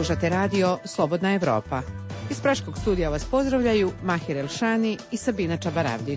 Slušate radio Slobodna Evropa. Iz Praškog studija vas pozdravljaju Mahir Elšani i Sabina Čabaravdić.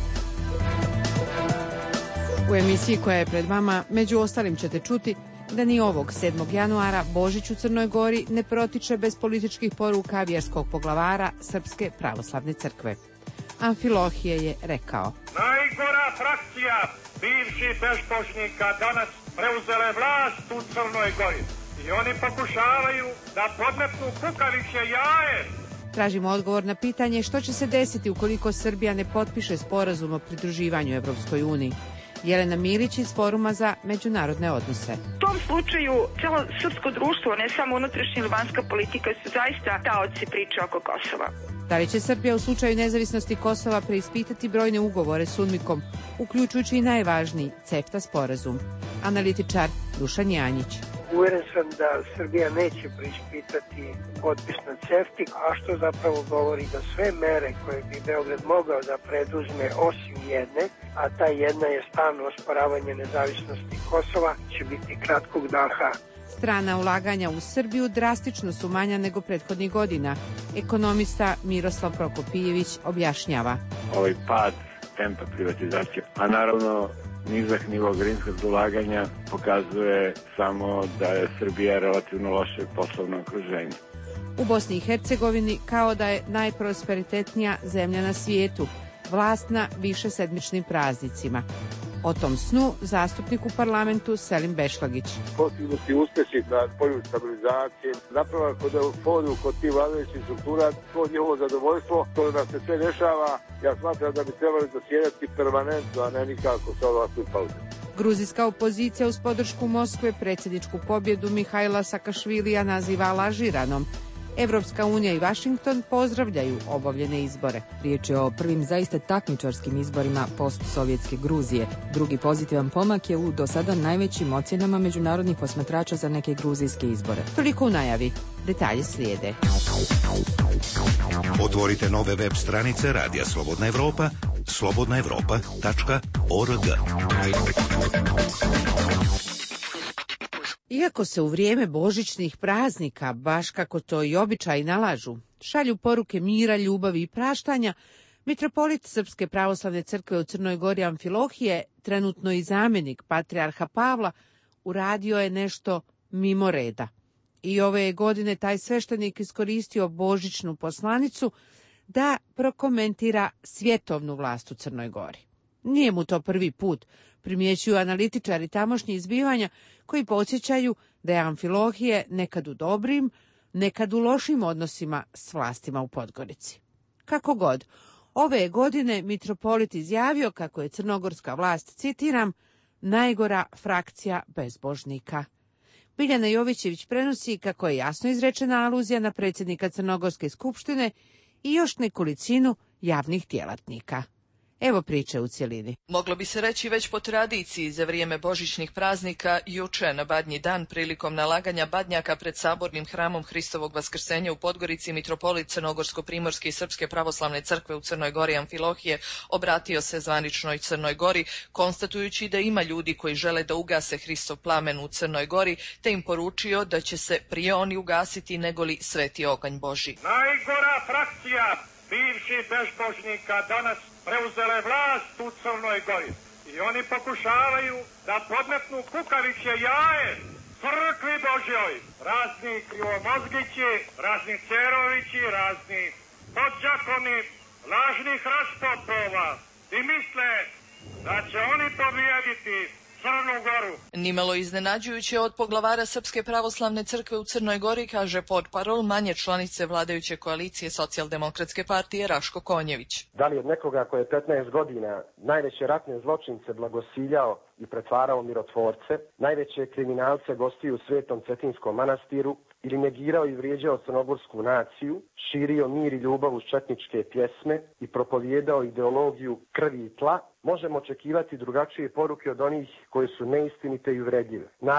U emisiji koja je pred vama, među ostalim ćete čuti da ni ovog 7. januara Božić u Crnoj Gori ne protiče bez političkih poruka vjerskog poglavara Srpske pravoslavne crkve. Amfilohije je rekao: najgora frakcija bivših bezbožnika danas preuzele vlast u Crnoj Gori i oni pokušavaju da podmetnu kukavičje jaje. Tražimo odgovor na pitanje što će se desiti ukoliko Srbija ne potpiše sporazum o pridruživanju Evropskoj uniji. Jelena Milić iz Foruma za međunarodne odnose. U tom slučaju celo srpsko društvo, ne samo unutrašnja ili vanjska politika, su zaista taoci priče oko Kosova. Da li će Srbija u slučaju nezavisnosti Kosova preispitati brojne ugovore s UNMIK-om, uključujući i najvažniji CEFTA sporazum? Analitičar Dušan Janjić. Uveren sam da Srbija neće preispitati potpis na CEFTA, a što zapravo govori da sve mere koje bi Beograd mogao da preduzme osim jedne, a ta jedna je stalno osporavanje nezavisnosti Kosova, će biti kratkog daha. Strana ulaganja u Srbiju drastično su manja nego prethodnih godina. Ekonomista Miroslav Prokopijević objašnjava. Ovaj pad tempa privatizacije, a naravno nizak nivo grinskog ulaganja pokazuje samo da je Srbija relativno loše poslovno okruženje. U Bosni i Hercegovini kao da je najprosperitetnija zemlja na svijetu, vlast na višesedmičnim praznicima. O tom snu zastupnik u parlamentu Selim Bešlagić. Postignuti uspjesi na polju stabilizacije, zapravo kod euforiju, kod tih vladajućih struktura, to je ovo zadovoljstvo, to da se sve dešava, ja smatram da bi trebali zasjedati permanentno, a ne nikako sa ovakvim pauzom. Gruzijska opozicija uz podršku Moskve predsjedničku pobjedu Mihajla Sakašvilija naziva lažiranom. Evropska unija i Vašington pozdravljaju obavljene izbore. Riječ je o prvim zaista takmičarskim izborima postsovjetske Gruzije. Drugi pozitivan pomak je u do sada najvećim ocjenama međunarodnih posmatrača za neke gruzijske izbore. Toliko u najavi. Detalji slijede. Otvorite nove web stranice Radija Slobodna Evropa, slobodnaevropa.org. Iako se u vrijeme božićnih praznika, baš kako to i običaji nalažu, šalju poruke mira, ljubavi i praštanja, mitropolit Srpske pravoslavne crkve u Crnoj Gori Amfilohije, trenutno i zamjenik patrijarha Pavla, uradio je nešto mimo reda. I ove je godine taj sveštenik iskoristio božićnu poslanicu da prokomentira svjetovnu vlast u Crnoj Gori. Nije mu to prvi put, primjećuju analitičari tamošnjih zbivanja koji podsjećaju da je Amfilohije nekad u dobrim, nekad u lošim odnosima s vlastima u Podgorici. Kako god, ove je godine mitropolit izjavio kako je crnogorska vlast, citiram, najgora frakcija bezbožnika. Biljana Jovićević prenosi kako je jasno izrečena aluzija na predsjednika Crnogorske skupštine i još nekolicinu javnih djelatnika. Evo priče u cjelini. Moglo bi se reći već po tradiciji za vrijeme božićnih praznika, juče na Badnji dan prilikom nalaganja badnjaka pred sabornim hramom Hristovog vaskrsenja u Podgorici, mitropolit Crnogorsko-primorske i Srpske pravoslavne crkve u Crnoj Gori Amfilohije obratio se zvaničnoj Crnoj Gori, konstatujući da ima ljudi koji žele da ugase Hristov plamen u Crnoj Gori, te im poručio da će se prije oni ugasiti negoli sveti oganj Božji. Najgora frakcija bivših bezbožnika danas preuzele vlast u Crnoj Gori i oni pokušavaju da podmetnu kukavičje jaje crkvi Božjoj. Razni krivomozgići, razni Cerovići, razni podđakoni, lažnih raspopova i misle da će oni pobijediti Crnu Goru. Nimalo iznenađujuće od poglavara Srpske pravoslavne crkve u Crnoj Gori, kaže portparol manje članice vladajuće koalicije Socijaldemokratske partije Raško Konjević. Da li od nekoga koji je 15 godina najveće ratne zločince blagosiljao i pretvarao mirotvorce, najveće kriminalce gostio u Svetom Cetinskom manastiru, ili negirao i vrijeđao crnogorsku naciju, širio mir i ljubav uz četničke pjesme i propovijedao ideologiju krvi i tla, možemo očekivati drugačije poruke od onih koje su neistinite i uvredljive. Naravno,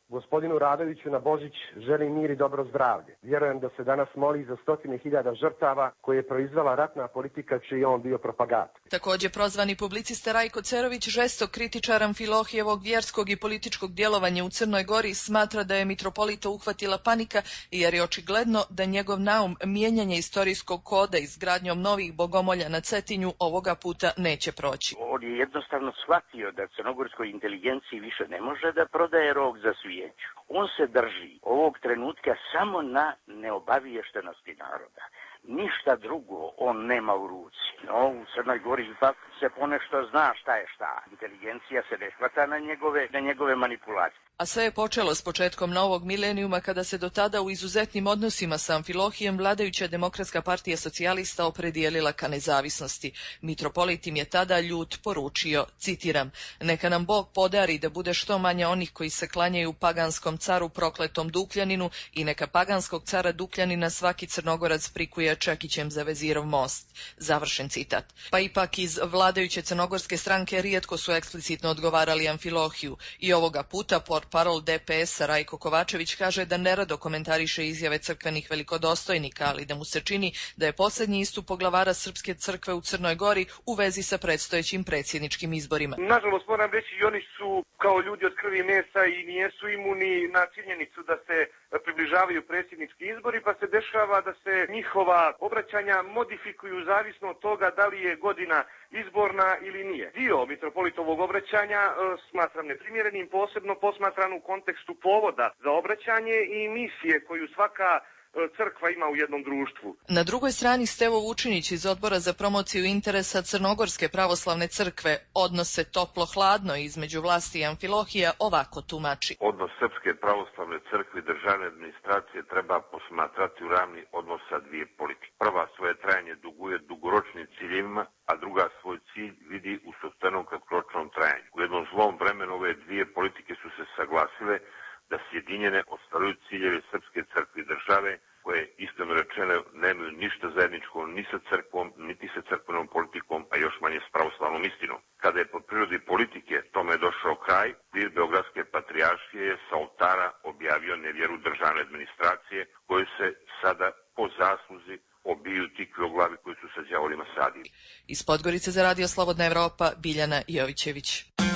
Gospodinu Radoviću na Božić želim mir i dobro zdravlje. Vjerujem da se danas moli za 100.000 žrtava koje je proizvela ratna politika čiji je on bio propagator. Također prozvani publicista Rajko Cerović, žestok kritičar Amfilohijevog vjerskog i političkog djelovanja u Crnoj Gori, smatra da je mitropolita uhvatila panika jer je očigledno da njegov naum mijenjanje istorijskog koda izgradnjom novih bogomolja na Cetinju ovoga puta neće proći. On je jednostavno shvatio da crnogorskoj inteligenciji više ne može da prodaje rog za svijeću. On se drži ovog trenutka samo na neobaviještenosti naroda. Ništa drugo on nema u ruci. No, u Crnoj Gori ipak se ponešto zna šta je šta. Inteligencija se ne hvata na njegove manipulacije. A sve je počelo s početkom novog milenijuma kada se do tada u izuzetnim odnosima sa Amfilohijem vladajuća Demokratska partija socijalista opredijelila ka nezavisnosti. Mitropolit im je tada ljut poručio, citiram, neka nam Bog podari da bude što manje onih koji se klanjaju paganskom caru prokletom Dukljaninu i neka paganskog cara Dukljanina svaki Crnogorac prikuje čekićem za vezirov most. Završen citat. Pa ipak iz vladajuće crnogorske stranke rijetko su eksplicitno odgovarali Amfilohiju i ovoga puta portparol DPS-a Rajko Kovačević kaže da nerado komentariše izjave crkvenih velikodostojnika, ali da mu se čini da je posljednji istup poglavara Srpske crkve u Crnoj Gori u vezi sa predstojećim predsjedničkim izborima. Nažalost, moram reći, i oni su kao ljudi od krvi i mesa i nijesu imuni na činjenicu da se približavaju predsjednički izbori, pa se dešava da se njihova obraćanja modifikuju zavisno od toga da li je godina izborna ili nije. Dio mitropolitovog obraćanja smatram neprimjerenim, posebno posmatran u kontekstu povoda za obraćanje i misije koju svaka crkva ima u jednom društvu. Na drugoj strani Stevo Vučinić iz Odbora za promociju interesa Crnogorske pravoslavne crkve odnose toplo-hladno između vlasti i Amfilohija ovako tumači. Odnos Srpske pravoslavne crkve i državne administracije treba posmatrati u ravni odnosa dvije politike. Prva svoje trajanje duguje dugoročnim ciljevima, a druga svoj cilj vidi u sopstvenom kratkoročnom trajanju. U jednom zlom vremenu ove dvije politike su se saglasile da sjedinjene ostvaruju ciljeve Srpske crkve i države, koje iskreno rečeno nemaju ništa zajedničko ni sa crkvom, niti sa crkvenom politikom, a još manje s pravoslavnom istinom. Kada je po prirodi politike tome došao kraj, dir Beogradske patrijaršije je sa oltara objavio nevjeru državne administracije, koje se sada po zasluzi obiju tikve o glavi koji su sa đavolima sadili. Iz Podgorice za Radio Slobodna Evropa, Biljana Jovićević.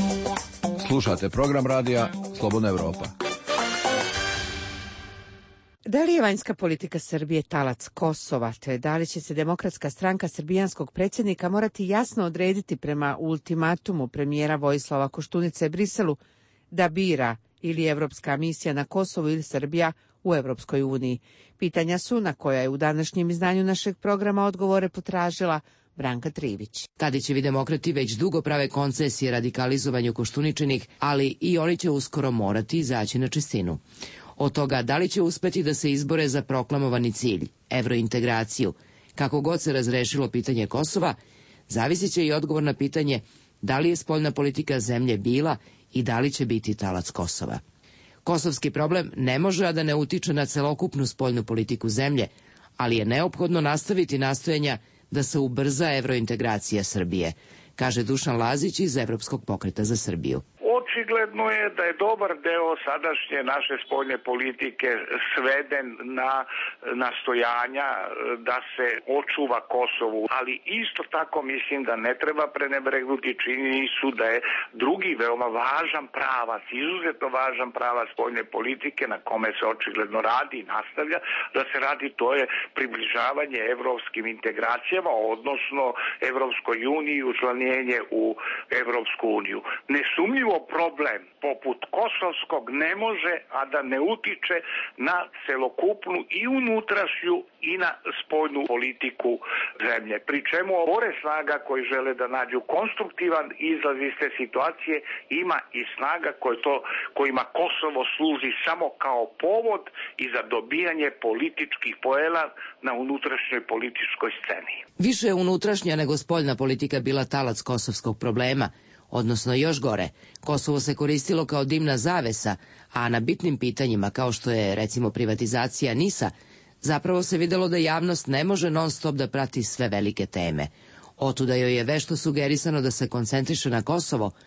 Slušate program radija Slobodna Evropa. Da li je vanjska politika Srbije talac Kosova, te da li će se Demokratska stranka srbijanskog predsjednika morati jasno odrediti prema ultimatumu premijera Vojislava Koštunice Briselu da bira ili Evropska misija na Kosovu ili Srbija u Evropskoj uniji? Pitanja su na koja je u današnjem izdanju našeg programa odgovore potražila Branka Trivić. Tadićevi demokrati već dugo prave koncesije radikalizovanju Koštuničinih, ali i oni će uskoro morati izaći na čistinu. Od toga da li će uspeti da se izbore za proklamovani cilj, evrointegraciju, kako god se razrešilo pitanje Kosova, zavisit će i odgovor na pitanje da li je spoljna politika zemlje bila i da li će biti talac Kosova. Kosovski problem ne može a da ne utiče na celokupnu spoljnu politiku zemlje, ali je neophodno nastaviti nastojanja da se ubrza evrointegracija Srbije, kaže Dušan Lazić iz Evropskog pokreta za Srbiju. Očigledno je da je dobar deo sadašnje naše spoljne politike sveden na nastojanja da se očuva Kosovu, ali isto tako mislim da ne treba prenebregnuti činjenicu da je drugi veoma važan pravac, izuzetno važan pravac spoljne politike na kome se očigledno radi i nastavlja da se radi, to je približavanje evropskim integracijama, odnosno Evropskoj uniji i učlanjenje u Evropsku uniju. Nesumnjivo problem poput kosovskog ne može, a da ne utiče na celokupnu i unutrašnju i na spoljnu politiku zemlje. Pri čemu pored snaga koji žele da nađu konstruktivan izlaz iz te situacije, ima i snaga kojima Kosovo služi samo kao povod i za dobijanje političkih poena na unutrašnjoj političkoj sceni. Više je unutrašnja nego spoljna politika bila talac kosovskog problema, odnosno još gore, Kosovo se koristilo kao dimna zavesa, a na bitnim pitanjima kao što je recimo privatizacija NIS-a, zapravo se videlo da javnost ne može non stop da prati sve velike teme. Otuda joj je vešto sugerisano da se koncentriše na Kosovo,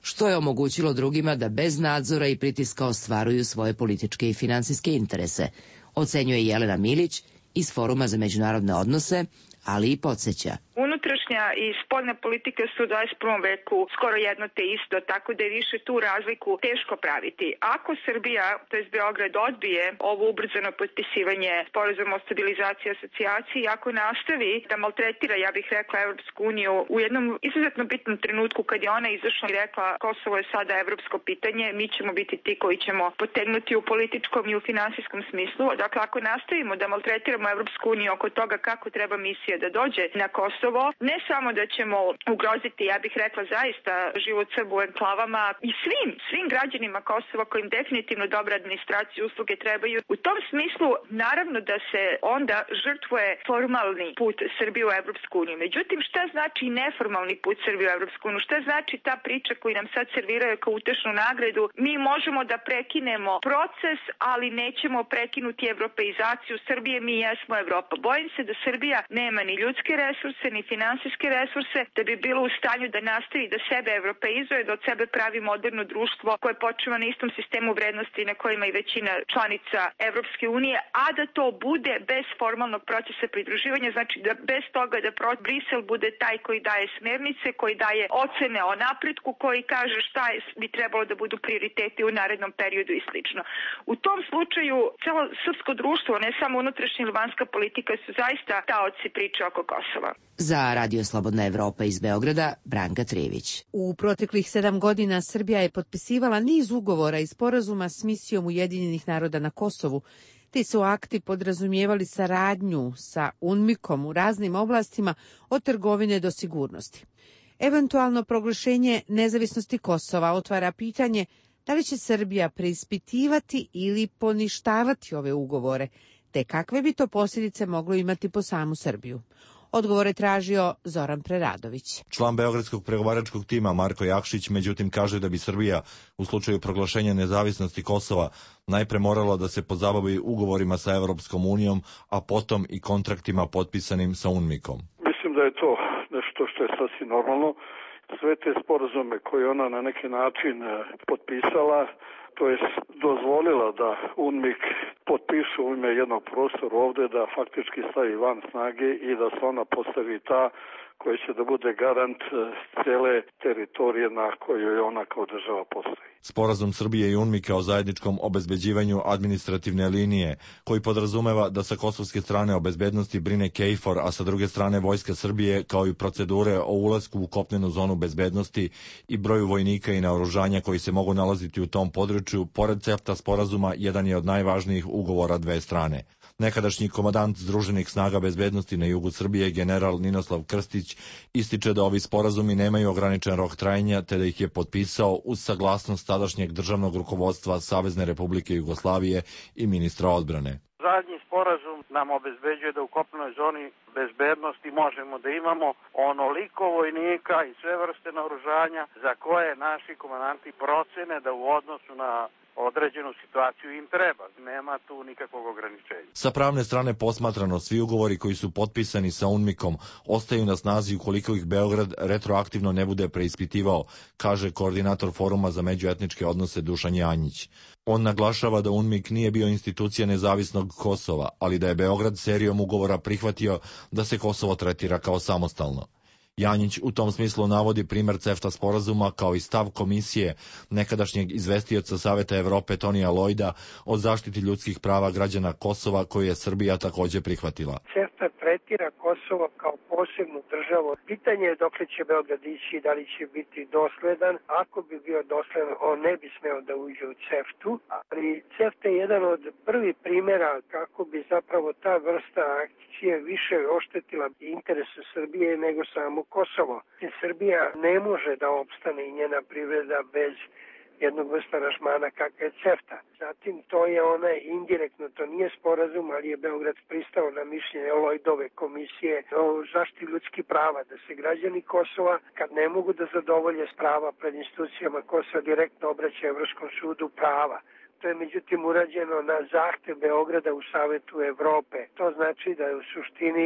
što je omogućilo drugima da bez nadzora i pritiska ostvaruju svoje političke i finansijske interese, ocenjuje Jelena Milić iz Foruma za međunarodne odnose, ali i podsjeća. Unutrašnja i spoljna politika su u 21. veku skoro jedno te isto, tako da je više tu razliku teško praviti. Ako Srbija, to jest Beograd, odbije ovo ubrzano potpisivanje sporazuma o stabilizaciji i asocijaciji, ako nastavi da maltretira, ja bih rekla, Evropsku uniju u jednom izuzetno bitnom trenutku kad je ona izašla i rekla Kosovo je sada evropsko pitanje, mi ćemo biti ti koji ćemo potegnuti u političkom i u finansijskom smislu. Dakle, ako nastavimo da maltretiramo Evropsku uniju oko toga kako treba misija da dođe na Kosovo, ne samo da ćemo ugroziti, ja bih rekla zaista, život Srba u enklavama i svim građanima Kosova kojim definitivno dobra administracija i usluge trebaju. U tom smislu, naravno da se onda žrtvuje formalni put Srbije u Evropsku uniju. Međutim, šta znači neformalni put Srbije u Evropsku uniju? Šta znači ta priča koju nam sad serviraju kao utešnu nagradu? Mi možemo da prekinemo proces, ali nećemo prekinuti evropeizaciju Srbije, mi jesmo Evropa. Bojim se da Srbija nema ni ljudske resurse, ni finansijske resurse, da bi bilo u stanju da nastavi da sebe evropeizuje, da od sebe pravi moderno društvo koje počeva na istom sistemu vrednosti na kojima i većina članica Evropske unije, a da to bude bez formalnog procesa pridruživanja, znači da bez toga da Brisel bude taj koji daje smernice, koji daje ocene o napretku, koji kaže šta bi trebalo da budu prioriteti u narednom periodu i slično. U tom slučaju celo srpsko društvo, ne samo unutrašnja ili vanjska politika, su zaista taoci priče oko Kosova. Za Radio Slobodna Evropa iz Beograda, Branka Trević. U proteklih 7 godina Srbija je potpisivala niz ugovora i sporazuma s misijom Ujedinjenih naroda na Kosovu. Ti su akti podrazumijevali saradnju sa UNMIK-om u raznim oblastima od trgovine do sigurnosti. Eventualno proglašenje nezavisnosti Kosova otvara pitanje da li će Srbija preispitivati ili poništavati ove ugovore, te kakve bi to posljedice moglo imati po samu Srbiju. Odgovore tražio Zoran Preradović. Član beogradskog pregovaračkog tima Marko Jakšić međutim kaže da bi Srbija u slučaju proglašenja nezavisnosti Kosova najpre morala da se pozabavi ugovorima sa Evropskom unijom, a potom i kontraktima potpisanim sa UNMIK-om. Mislim da je to nešto što je sasvim normalno. Sve te sporazume koje ona na neki način potpisala, to je dozvolila da UNMIK potpišu u ime jednog prostora ovde, da faktički stavi van snage i da se ona postavi ta koja će da bude garant cele teritorije na kojoj ona kao država postoji. Sporazum Srbije i UNMIK-a o zajedničkom obezbeđivanju administrativne linije, koji podrazumeva da sa kosovske strane o bezbednosti brine KFOR, a sa druge strane Vojska Srbije, kao i procedure o ulasku u kopnenu zonu bezbednosti i broju vojnika i naoružanja koji se mogu nalaziti u tom području, pored CEFTA sporazuma, jedan je od najvažnijih ugovora dve strane. Nekadašnji komandant Združenih snaga bezbednosti na jugu Srbije, general Ninoslav Krstić, ističe da ovi sporazumi nemaju ograničen rok trajanja, te da ih je potpisao uz saglasnost tadašnjeg državnog rukovodstva Savezne Republike Jugoslavije i ministra odbrane. Zadnji sporazum nam obezbeđuje da u kopnenoj zoni bezbednosti možemo da imamo onoliko vojnika i sve vrste naoružanja za koje naši komandanti procene da u odnosu na određenu situaciju im treba. Nema tu nikakvog ograničenja. Sa pravne strane posmatrano, svi ugovori koji su potpisani sa UNMIK-om ostaju na snazi ukoliko ih Beograd retroaktivno ne bude preispitivao, kaže koordinator Foruma za međuetničke odnose Dušan Janjić. On naglašava da UNMIK nije bio institucija nezavisnog Kosova, ali da je Beograd serijom ugovora prihvatio da se Kosovo tretira kao samostalno. Janjić u tom smislu navodi primer CEFTA sporazuma kao i stav komisije nekadašnjeg izvestioca Saveta Evrope Tonija Lojda o zaštiti ljudskih prava građana Kosova, koju je Srbija također prihvatila. CEFTA tretira Kosovo kao posebnu državu. Pitanje je dokle će Beograd ići, da li će biti dosledan. Ako bi bio dosledan, on ne bi smeo da uđe u CEFTA-u, ali CEFTA je jedan od prvih primjera kako bi zapravo ta vrsta akcije više oštetila interese Srbije nego samo Kosovo. Srbija ne može da opstane i njena privreda bez jednog vrsta aranžmana kakav je CEFTA. Zatim to je onaj indirektno, to nije sporazum, ali je Beograd pristao na mišljenje Lojdove komisije o zaštiti ljudskih prava, da se građani Kosova, kad ne mogu da zadovolje prava pred institucijama Kosova, direktno obraća Evropskom sudu prava. To je međutim urađeno na zahtev Beograda u Savetu Evrope. To znači da je u suštini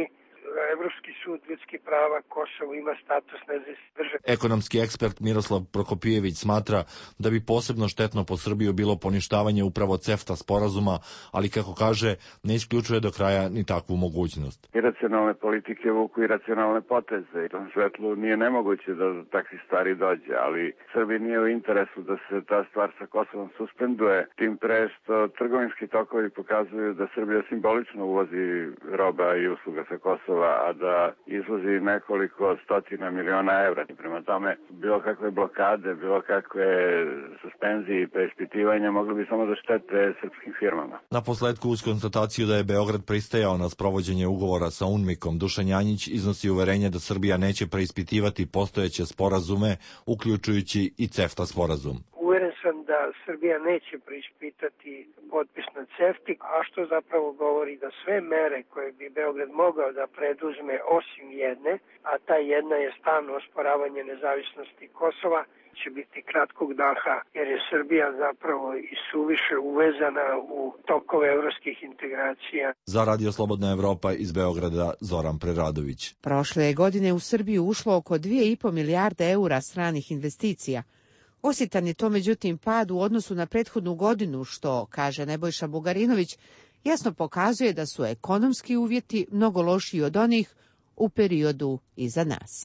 Evropski sud ljudskih prava Kosovo ima status nezavisne države. Ekonomski ekspert Miroslav Prokopijević smatra da bi posebno štetno po Srbiju bilo poništavanje upravo CEFTA sporazuma, ali kako kaže, ne isključuje do kraja ni takvu mogućnost. Iracionalne politike vuku iracionalne poteze. U tom svetlu nije nemoguće da do takvih stvari dođe, ali Srbiji nije u interesu da se ta stvar sa Kosovom suspenduje, tim pre što trgovinski tokovi pokazuju da Srbija simbolično uvozi roba i usluga sa Kosova, a da izvozi nekoliko stotina miliona evra. Prema tome, bilo kakve blokade, bilo kakve suspenzije i preispitivanja mogli bi samo da štete srpskim firmama. Na posledku, uz konstataciju da je Beograd pristajao na sprovođenje ugovora sa UNMIK-om, Dušan Janjić iznosi uverenje da Srbija neće preispitivati postojeće sporazume, uključujući i CEFTA sporazum. Uveren sam da Srbija neće preispitati potpis na CEFTA, a što zapravo govori da sve mere koje bi Beograd mogao da preduzme osim jedne, a ta jedna je stalno osporavanje nezavisnosti Kosova, će biti kratkog daha, jer je Srbija zapravo i suviše uvezana u tokove evropskih integracija. Za Radio Slobodna Evropa iz Beograda, Zoran Preradović. Prošle je godine u Srbiju ušlo oko 2,5 milijarde eura stranih investicija. Osjetan je to međutim pad u odnosu na prethodnu godinu, što, kaže Nebojša Bugarinović, jasno pokazuje da su ekonomski uvjeti mnogo lošiji od onih u periodu iza nas.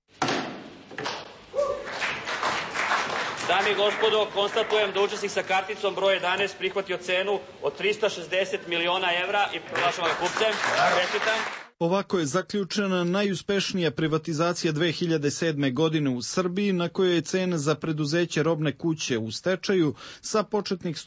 Dame i gospodo, konstatujem da učesnik sa karticom broj 11 prihvatio cenu od 360 miliona evra i proglašavam ga kupcem. Čestitam. Ovako je zaključena najuspešnija privatizacija 2007. godine u Srbiji, na kojoj je cena za preduzeće Robne kuće u stečaju sa početnih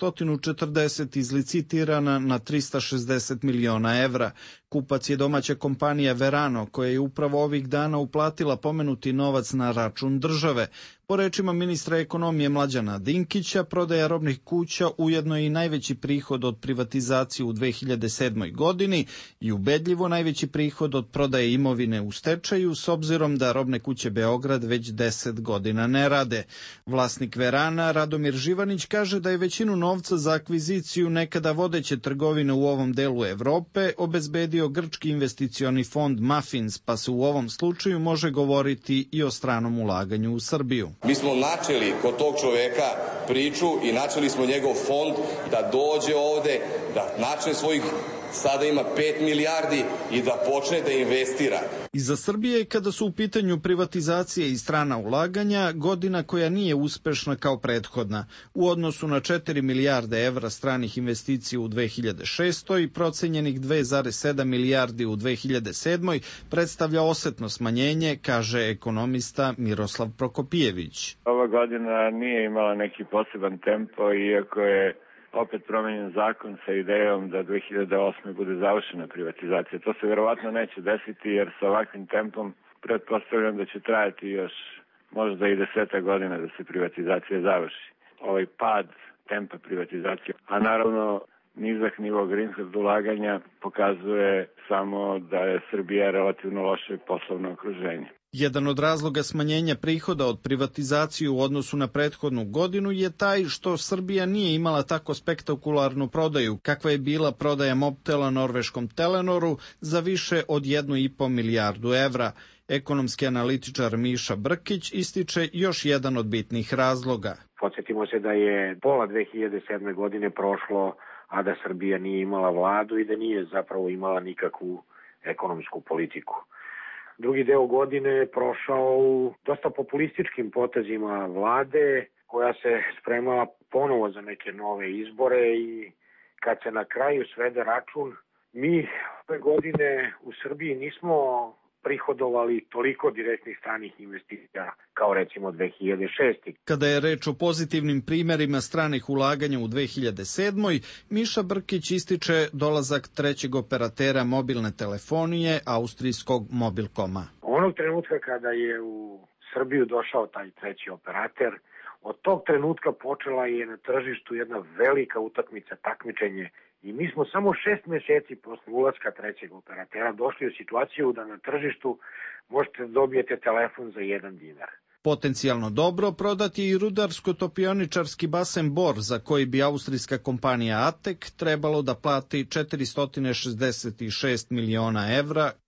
140 izlicitirana na 360 miliona evra. Kupac je domaća kompanija Verano, koja je upravo ovih dana uplatila pomenuti novac na račun države. Po rečima ministra ekonomije Mlađana Dinkića, prodaja robnih kuća ujedno je i najveći prihod od privatizacije u 2007. godini i ubedljivo najveći prihod od prodaje imovine u stečaju, s obzirom da Robne kuće Beograd već 10 godina ne rade. Vlasnik Verana, Radomir Živanić, kaže da je većinu novca za akviziciju nekada vodeće trgovine u ovom delu Evrope obezbedio grčki investicioni fond Mafins, pa se u ovom slučaju može govoriti i o stranom ulaganju u Srbiju. Mi smo načeli kod tog čoveka priču i načeli smo njegov fond da dođe ovde, da načne svojih, sada ima 5 milijardi i da počne da investira. I za Srbije, kada su u pitanju privatizacije i strana ulaganja, godina koja nije uspešna kao prethodna. U odnosu na 4 milijarde evra stranih investicija u 2006. i procenjenih 2,7 milijardi u 2007. predstavlja osetno smanjenje, kaže ekonomista Miroslav Prokopijević. Ova godina nije imala neki poseban tempo, iako je opet promenjen zakon sa idejom da 2008. bude završena privatizacija. To se verovatno neće desiti, jer sa ovakvim tempom pretpostavljam da će trajati još možda i 10 godina da se privatizacija završi. Ovaj pad tempa privatizacije, a naravno nizak nivo greenfield ulaganja pokazuje samo da je Srbija relativno loše poslovno okruženje. Jedan od razloga smanjenja prihoda od privatizacije u odnosu na prethodnu godinu je taj što Srbija nije imala tako spektakularnu prodaju, kakva je bila prodaja Mobtela norveškom Telenoru za više od 1,5 milijardu evra. Ekonomski analitičar Miša Brkić ističe još jedan od bitnih razloga. Podsjetimo se da je pola 2007. godine prošlo, a da Srbija nije imala vladu i da nije zapravo imala nikakvu ekonomsku politiku. Drugi deo godine je prošao u dosta populističkim potezima vlade, koja se spremala ponovo za neke nove izbore i kad se na kraju svede račun, mi ove godine u Srbiji nismo prihodovali toliko direktnih stranih investicija kao recimo 2006. Kada je reč o pozitivnim primerima stranih ulaganja u 2007. Miša Brkić ističe dolazak trećeg operatera mobilne telefonije, austrijskog Mobilkoma. Onog trenutka kada je u Srbiju došao taj treći operater, od tog trenutka počela je na tržištu jedna velika utakmica, takmičenje. I mi smo samo 6 mjeseci posle ulaska trećeg operatera došli u situaciju da na tržištu možete dobijete telefon za 1 dinar. Potencijalno dobro prodat je i rudarsko-topioničarski basen Bor, za koji bi austrijska kompanija ATEK trebalo da plati 466 miliona evra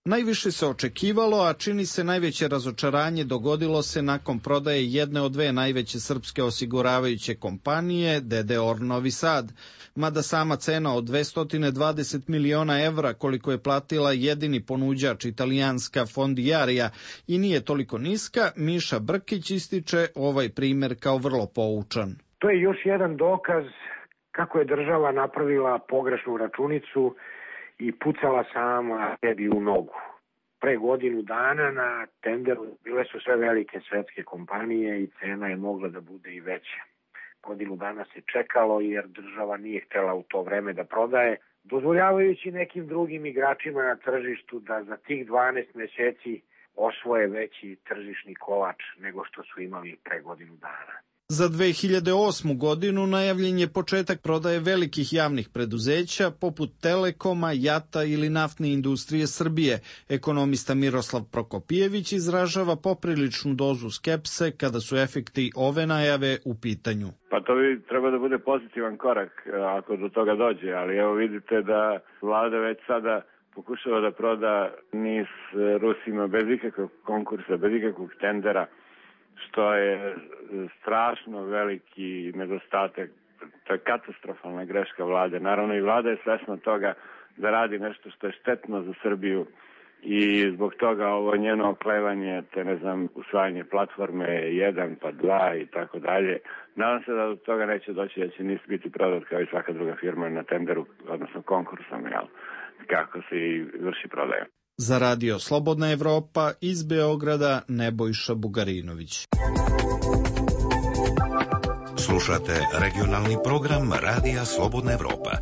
Najviše se očekivalo, a čini se najveće razočaranje dogodilo se nakon prodaje jedne od dve najveće srpske osiguravajuće kompanije, DDOR Novi Sad. Mada sama cena od 220 miliona evra koliko je platila jedini ponuđač italijanska Fondijarija i nije toliko niska, Miša Brkić ističe ovaj primer kao vrlo poučan. To je još jedan dokaz kako je država napravila pogrešnu računicu i pucala sama sebi u nogu. Pre godinu dana na tenderu bile su sve velike svetske kompanije i cena je mogla da bude i veća. Godinu dana se čekalo jer država nije htela u to vreme da prodaje, dozvoljavajući nekim drugim igračima na tržištu da za tih 12 meseci osvoje veći tržišni kolač nego što su imali pre godinu dana. Za 2008. godinu najavljen je početak prodaje velikih javnih preduzeća poput Telekoma, JAT-a ili Naftne industrije Srbije. Ekonomista Miroslav Prokopijević izražava popriličnu dozu skepse kada su efekti ove najave u pitanju. Pa to bi treba da bude pozitivan korak ako do toga dođe, ali evo vidite da vlada već sada pokušava da proda NIS Rusima bez ikakvog konkursa, bez ikakvog tendera, što je strašno veliki nedostatak, to je katastrofalna greška vlade. Naravno i vlada je svesna toga da radi nešto što je štetno za Srbiju i zbog toga ovo njeno oklevanje, te usvajanje platforme 1 pa 2 i tako dalje. Nadam se da do toga neće doći, da će NIS biti prodat kao i svaka druga firma na tenderu, odnosno konkursom, kako se i vrši prodaja. Za Radio Slobodna Evropa iz Beograda Nebojša Bugarinović. Slušate regionalni program Radija Slobodna Evropa.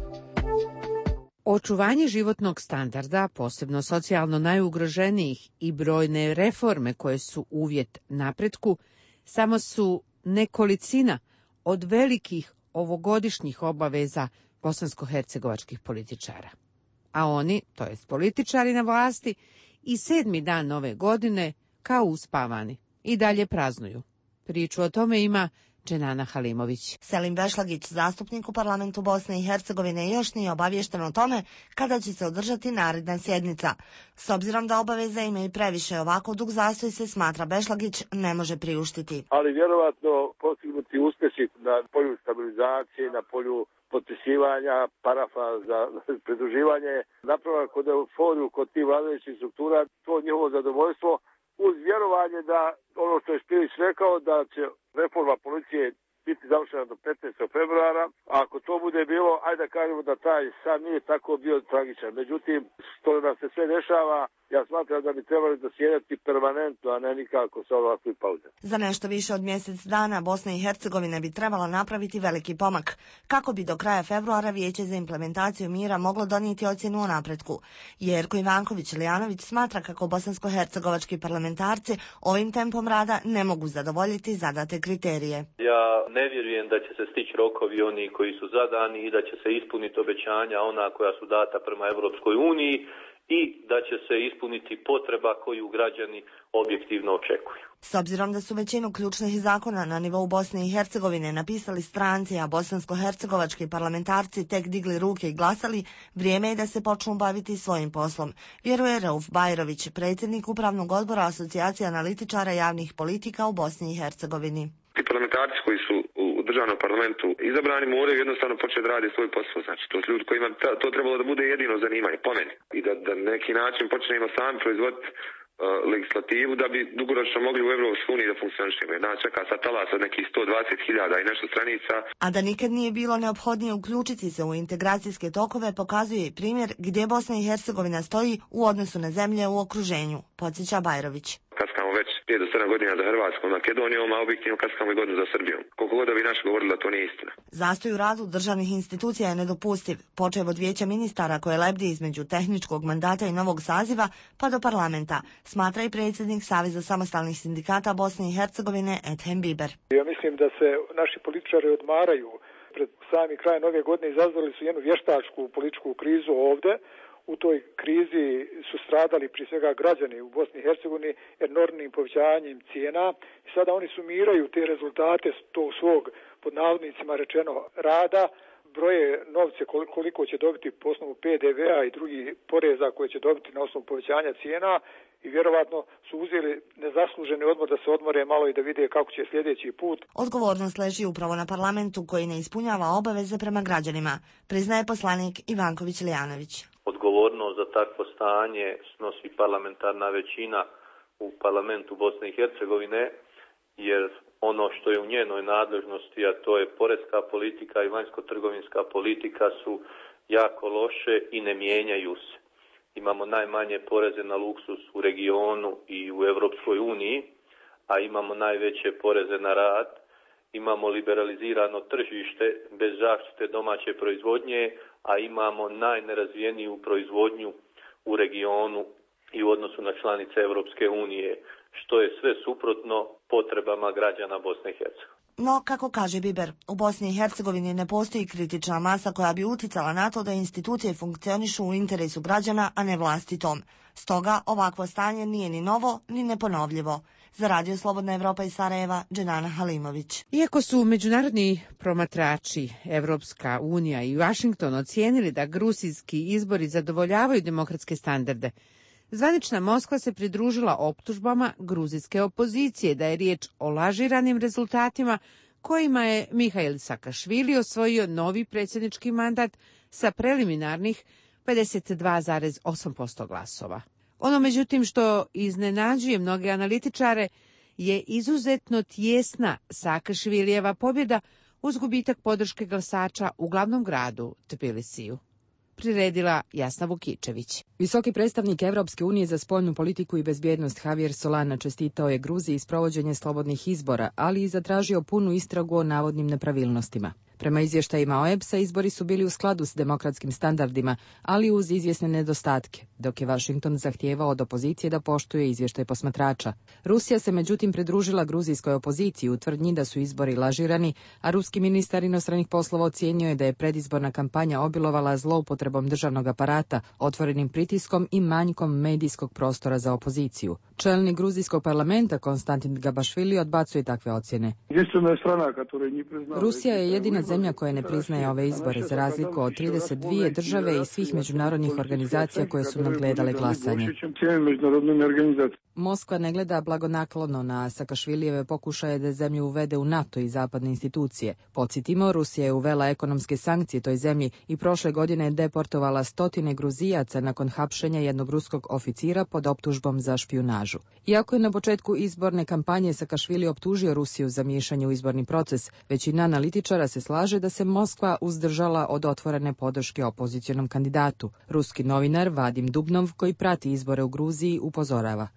Očuvanje životnog standarda, posebno socijalno najugroženijih i brojne reforme koje su uvjet napretku, samo su nekolicina od velikih ovogodišnjih obaveza bosansko-hercegovačkih političara. A oni, to jest političari na vlasti, i 7. dan nove godine kao uspavani i dalje praznuju. Priču o tome ima Dženana Halimović. Selim Bešlagić, zastupnik u parlamentu Bosne i Hercegovine, još nije obaviješten o tome kada će se održati naredna sjednica. S obzirom da obaveze imaju previše, ovako dug zastoj se, smatra Bešlagić, ne može priuštiti. Ali vjerovatno postignuti uspjesi na polju stabilizacije, na polju potpisivanja parafa za pridruživanje, napravak kod euforiju kod tih vladajućih struktura, to njihovo zadovoljstvo, uz vjerovanje da ono što je Špilić rekao, da će reforma policije biti završena do 15. februara. A ako to bude bilo, ajde da kažemo da taj san nije tako bio tragičan. Međutim, što nam se sve dešava, ja smatram da bi trebali zasjedati permanentno, a ne nikako sa ovakve pauze. Za nešto više od mjesec dana Bosna i Hercegovina bi trebala napraviti veliki pomak, kako bi do kraja februara Vijeće za implementaciju mira moglo donijeti ocjenu o napretku. Jerko Ivanković-Lijanović smatra kako bosansko-hercegovački parlamentarci ovim tempom rada ne mogu zadovoljiti zadate kriterije. Ja ne vjerujem da će se stići rokovi oni koji su zadani i da će se ispuniti obećanja ona koja su data prema Evropskoj uniji i da će se ispuniti potreba koju građani objektivno očekuju. S obzirom da su većinu ključnih zakona na nivou Bosne i Hercegovine napisali stranci, a bosansko-hercegovački parlamentarci tek digli ruke i glasali, vrijeme je da se počnu baviti svojim poslom, vjeruje Rauf Bajrović, predsjednik upravnog odbora Asocijacije analitičara javnih politika u Bosni i Hercegovini. Ti parlamentarci koji su u državnom parlamentu izabrani moraju jednostavno početi da rade svoj posao. Znači, to su ljudi kojima to trebalo da bude jedino zanimanje, po meni. I da neki način počnemo sami proizvoditi legislativu da bi dugoročno mogli u Evropskoj uniji da funkcionišemo. Jedna čeka sa talas od nekih 120.000 i nešto stranica. A da nikad nije bilo neophodnije uključiti se u integracijske tokove pokazuje i primjer gdje Bosna i Hercegovina stoji u odnosu na zemlje u okruženju, podsjeća Bajrović. Kaskamo već 5 do 7 godina za Hrvatskom, Makedonijom, a objektivno kaskamo i godinu za Srbijom. Koliko god da bi naši govorili da to nije istina. Zastoj u radu državnih institucija je nedopustiv, počev od vijeća ministara koje lebdi između tehničkog mandata i novog saziva pa do parlamenta, smatra i predsjednik Saveza samostalnih sindikata Bosne i Hercegovine Ethem Biber. Ja mislim da se naši političari odmaraju. Pred sami kraj nove godine izazvali su jednu vještačku političku krizu ovde. U toj krizi su stradali prije svega građani u Bosni i Hercegovini enormnim povećanjem cijena i sada oni sumiraju te rezultate tog svog, pod navodnicima rečeno, rada broje novce koliko će dobiti po osnovu PDV-a i drugih poreza koje će dobiti na osnovu povećanja cijena i vjerovatno su uzeli nezasluženi odmor da se odmore malo i da vide kako će sljedeći put. Odgovornost leži upravo na parlamentu koji ne ispunjava obaveze prema građanima, priznaje poslanik Ivanković Lijanović. Odgovornost za takvo stanje snosi parlamentarna većina u parlamentu Bosne i Hercegovine, jer ono što je u njenoj nadležnosti, a to je poreska politika i vanjsko-trgovinska politika, su jako loše i ne mijenjaju se. Imamo najmanje poreze na luksus u regionu i u Europskoj uniji, a imamo najveće poreze na rad. Imamo liberalizirano tržište bez zaštite domaće proizvodnje, a imamo najnerazvijeniju proizvodnju u regionu i u odnosu na članice Europske unije, što je sve suprotno potrebama građana Bosne i Hercegovine. No, kako kaže Biber, u Bosni i Hercegovini ne postoji kritična masa koja bi uticala na to da institucije funkcionišu u interesu građana, a ne vlastitom. Stoga, ovakvo stanje nije ni novo, ni neponovljivo. Za Radio Slobodna Evropa iz Sarajeva, Dženana Halimović. Iako su međunarodni promatrači, Evropska unija i Washington ocijenili da gruzijski izbori zadovoljavaju demokratske standarde, zvanična Moskva se pridružila optužbama gruzijske opozicije da je riječ o lažiranim rezultatima kojima je Mihail Sakašvili osvojio novi predsjednički mandat sa preliminarnih 52,8% glasova. Ono međutim što iznenađuje mnoge analitičare je izuzetno tijesna Sakašvilijeva pobjeda uz gubitak podrške glasača u glavnom gradu Tbilisiju. Priredila Jasna Vukičević. Visoki predstavnik Evropske unije za spoljnu politiku i bezbjednost Javier Solana čestitao je Gruziji sprovođenje slobodnih izbora, ali i zatražio punu istragu o navodnim nepravilnostima. Prema izvještajima OEBS-a izbori su bili u skladu s demokratskim standardima, ali uz izvjesne nedostatke, dok je Washington zahtijevao od opozicije da poštuje izvještaj posmatrača. Rusija se međutim pridružila gruzijskoj opoziciji u tvrdnji da su izbori lažirani, a ruski ministar inostranih poslova ocijenio je da je predizborna kampanja obilovala zloupotrebom državnog aparata, otvorenim pritiskom i manjkom medijskog prostora za opoziciju. Čelnik gruzijskog parlamenta Konstantin Gabašvili odbacuje takve ocjene. Rusija je jedina zemlja koja ne priznaje ove izbore, za razliku od 32 države i svih međunarodnih organizacija koje su nadgledale glasanje. Moskva ne gleda blagonaklono na Sakašvilijeve pokušaje da zemlju uvede u NATO i zapadne institucije. Podsjetimo, Rusija je uvela ekonomske sankcije toj zemlji i prošle godine je deportovala stotine Gruzijaca nakon hapšenja jednog ruskog oficira pod optužbom za špijunažu. Iako je na početku izborne kampanje Sakašvili optužio Rusiju za miješanje u izborni proces, većina analitičara se slaže da se Moskva uzdržala od otvorene podrške opozicionom kandidatu. Ruski novinar Vadim Dubnov, koji prati izbore u Gruziji, upozorava.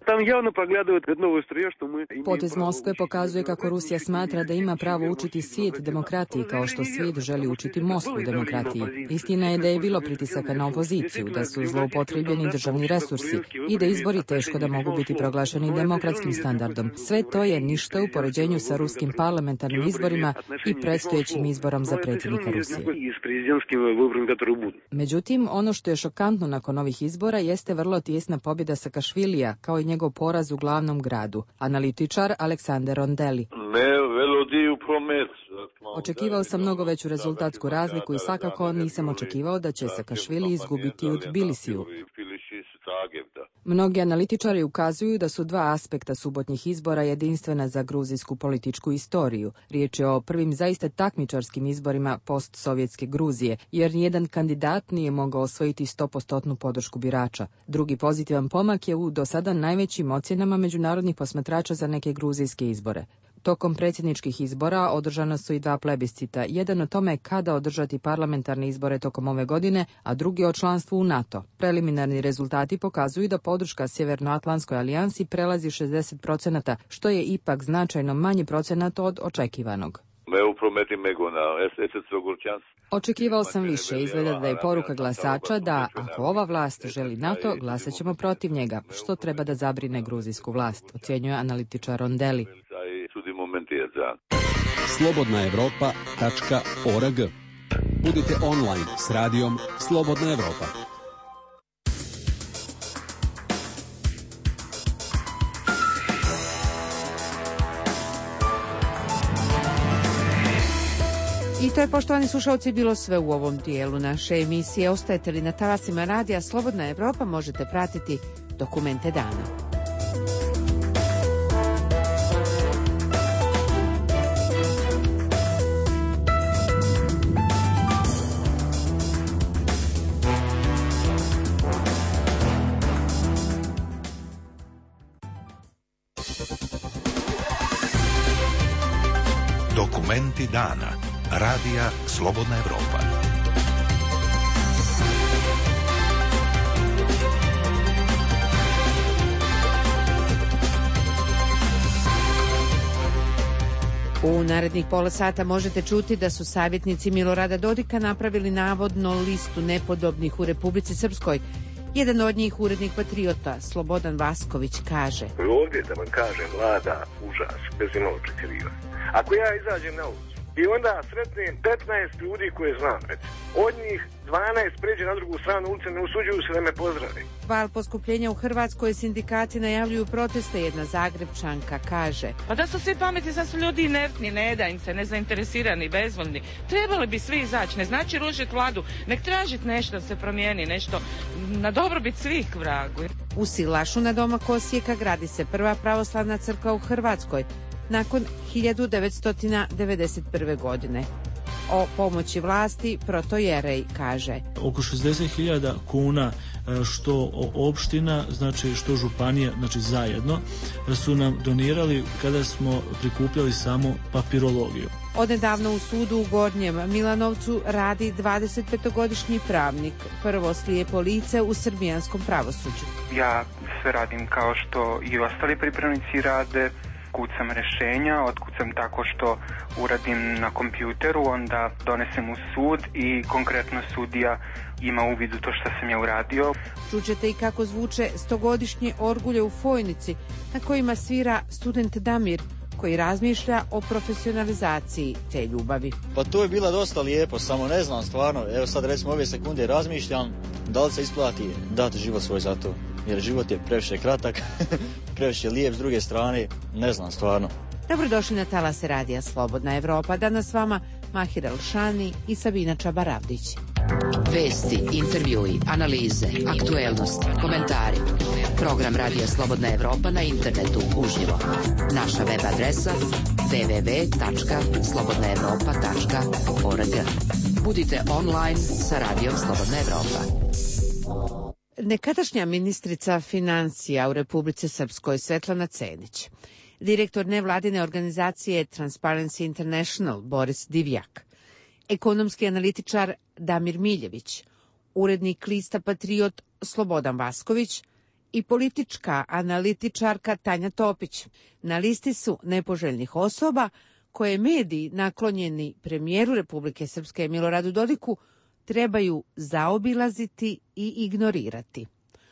Potez Moskve pokazuje kako Rusija smatra da ima pravo učiti svijet demokratiji kao što svijet želi učiti Moskvu demokratiji. Istina je da je bilo pritisaka na opoziciju, da su zloupotrebljeni državni resursi i da izbori teško da mogu biti proglašeni demokratskim standardom. Sve to je ništa u poređenju sa ruskim parlamentarnim izborima i predstojećim izborom za predsjednika Rusije. Međutim, ono što je šokantno nakon ovih izbora jeste vrlo tijesna pobjeda Sakašvilija, kao i njegov poraz u glavnom gradu. Analitičar Aleksandar Rondeli. Očekivao sam mnogo veću rezultatsku razliku i svakako nisam očekivao da će Sakašvili izgubiti u Tbilisiju. Mnogi analitičari ukazuju da su dva aspekta subotnjih izbora jedinstvena za gruzijsku političku istoriju. Riječ je o prvim zaista takmičarskim izborima postsovjetske Gruzije, jer nijedan kandidat nije mogao osvojiti 100% podršku birača. Drugi pozitivan pomak je u do sada najvećim ocjenama međunarodnih posmatrača za neke gruzijske izbore. Tokom predsjedničkih izbora održana su i dva plebiscita, jedan o tome kada održati parlamentarne izbore tokom ove godine, a drugi o članstvu u NATO. Preliminarni rezultati pokazuju da podrška Sjevernoatlantskoj alijansi prelazi 60%, što je ipak značajno manji procenat od očekivanog. Očekivao sam više, izgleda da je poruka glasača da ako ova vlast želi NATO, glasat ćemo protiv njega, što treba da zabrine gruzijsku vlast, ocjenjuje analitičar Rondeli. slobodnaevropa.org. Budite online s radijom Slobodna Evropa. I to je, poštovani slušalci, bilo sve u ovom dijelu naše emisije. Ostajete li na talasima radija Slobodna Evropa, možete pratiti dokumente dana. Dokumenti dana. Radija Slobodna Evropa. U narednih pola sata možete čuti da su savjetnici Milorada Dodika napravili navodno listu nepodobnih u Republici Srpskoj. Jedan od njih, urednik Patriota, Slobodan Vasković, kaže: Ovdje, da vam kažem, vlada užas, bez imalo očekivanja. Ako ja izađem na ulicu i onda sretnem 15 ljudi koje znam, recimo, od njih 12 pređe na drugu stranu ulice, ne usuđuju se da me pozdravi. Val poskupljenja u Hrvatskoj, sindikati najavljuju proteste. Jedna Zagrebčanka kaže: Pa da su svi pametni, sad su ljudi inertni, ne da im se, nezainteresirani, bezvoljni. Trebali bi svi izaći, ne znači rušiti vladu, nek tražiti nešto da se promijeni, nešto na dobrobit svih, vragu. U Silašu na domak Osijeka gradi se prva pravoslavna crkva u Hrvatskoj nakon 1991. godine. O pomoći vlasti protojerej kaže: Oko 60.000 kuna što opština, znači što županija, znači zajedno su nam donirali kada smo prikupljali samo papirologiju. Odnedavno u sudu u Gornjem Milanovcu radi 25-godišnji pravnik, prvo slijepo lice u srbijanskom pravosuđu. Ja sve radim kao što i ostali pripravnici rade. Kucam rešenja, otkucam tako što uradim na kompjuteru, onda donesem u sud i konkretno sudija ima uvid u to što sam ja uradio. Čućete i kako zvuče 100-godišnje orgulje u Fojnici na kojima svira student Damir, koji razmišlja o profesionalizaciji te ljubavi. Pa to je bilo dosta lijepo, samo ne znam stvarno, evo sad recimo ove sekunde razmišljam da li se isplati dati život svoj za to. Jer život je previše kratak, previše lijep, s druge strane, ne znam stvarno. Dobrodošli na talase radija Slobodna Evropa. Danas s vama Mahir Elšani i Sabina Čabarabdić. Vesti, intervjui, analize, aktuelnosti, komentari. Program radija Slobodna Evropa na internetu uživo. Naša web adresa www.slobodnaevropa.org. Budite online sa radijom Slobodna Evropa. Nekadašnja ministrica financija u Republici Srpskoj Svetlana Cenić, direktor nevladine organizacije Transparency International Boris Divjak, ekonomski analitičar Damir Miljević, urednik lista Patriot Slobodan Vasković i politička analitičarka Tanja Topić na listi su nepoželjnih osoba koje mediji naklonjeni premijeru Republike Srpske Miloradu Dodiku trebaju zaobilaziti i ignorirati.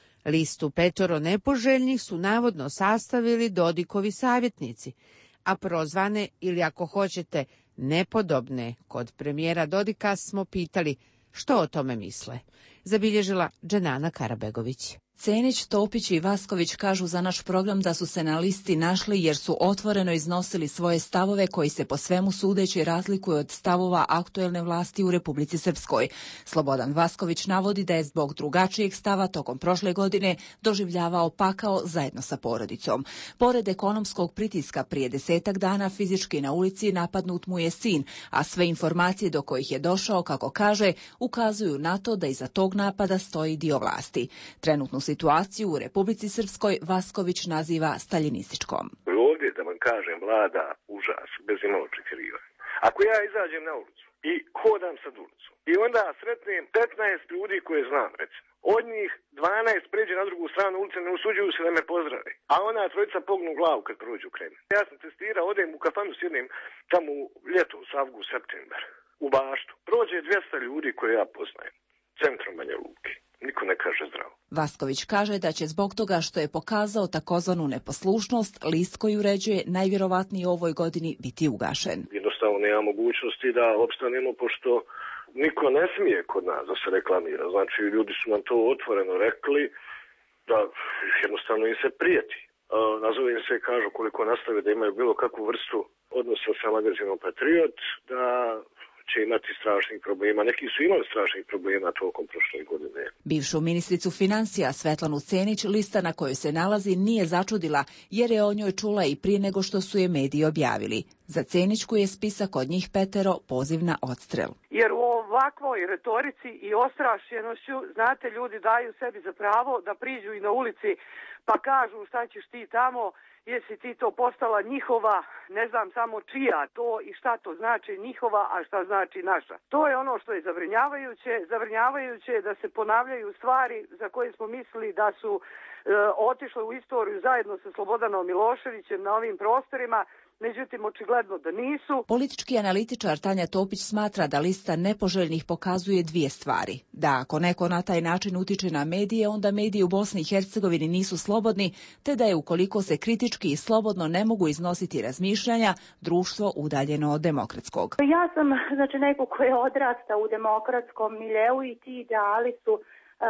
Listu 5 nepoželjnih su navodno sastavili Dodikovi savjetnici, a prozvane ili ako hoćete nepodobne kod premijera Dodika smo pitali što o tome misle. Zabilježila Dženana Karabegović. Cenić, Topić i Vasković kažu za naš program da su se na listi našli jer su otvoreno iznosili svoje stavove koji se po svemu sudeći razlikuju od stavova aktuelne vlasti u Republici Srpskoj. Slobodan Vasković navodi da je zbog drugačijeg stava tokom prošle godine doživljavao pakao zajedno sa porodicom. Pored ekonomskog pritiska prije 10 dana fizički na ulici napadnut mu je sin, a sve informacije do kojih je došao, kako kaže, ukazuju na to da iza tog napada stoji dio vlasti. Trenutnu situaciju u Republici Srpskoj Vasković naziva staljinističkom. Ovdje, da vam kažem, vlada užas, bez imalo očekivanja. Ako ja izađem na ulicu i hodam sad ulicu i onda sretnem 15 ljudi koje znam, recimo, od njih 12 pređe na drugu stranu ulice, ne usuđuju se da me pozdrave, a ona trojica pognu glavu kad prođu krene. Ja sam testirao, odem u kafanu, sjednem tamo ljeto, u avgust, septembar, u Baštu. Prođe 200 ljudi koje ja poznajem, centrom Banja Luke. Niko ne kaže zdravo. Vasković kaže da će zbog toga što je pokazao takozvanu neposlušnost, list koji uređuje najvjerovatnije u ovoj godini biti ugašen. Jednostavno nema mogućnosti da opstanemo, pošto niko ne smije kod nas da se reklamira. Znači, ljudi su nam to otvoreno rekli, da jednostavno im se prijeti. Nazove im se i kažu koliko nastave da imaju bilo kakvu vrstu odnosa sa magazinom Patriot, da će imati strašnih problema. Neki su imali strašnih problema tokom prošle godine. Bivšu ministricu financija Svetlanu Cenić lista na kojoj se nalazi nije začudila, jer je o njoj čula i prije nego što su je mediji objavili. Za Cenićku je spisak od njih 5 poziv na odstrel. Jer u ovakvoj retorici i ostrašćenošću, znate, ljudi daju sebi za pravo da priđu i na ulici pa kažu šta ćeš ti tamo, jesi ti to postala njihova, ne znam samo čija to i šta to znači njihova, a šta znači naša. To je ono što je zabrinjavajuće. Zabrinjavajuće je da se ponavljaju stvari za koje smo mislili da su otišle u istoriju zajedno sa Slobodanom Miloševićem na ovim prostorima. Međutim, očigledno da nisu. Politički analitičar Tanja Topić smatra da lista nepoželjnih pokazuje 2 stvari. Da ako neko na taj način utiče na medije, onda mediji u Bosni i Hercegovini nisu slobodni, te da je ukoliko se kritički i slobodno ne mogu iznositi razmišljanja, društvo udaljeno od demokratskog. Ja sam neko ko je odrasta u demokratskom miljeu i ti ideali su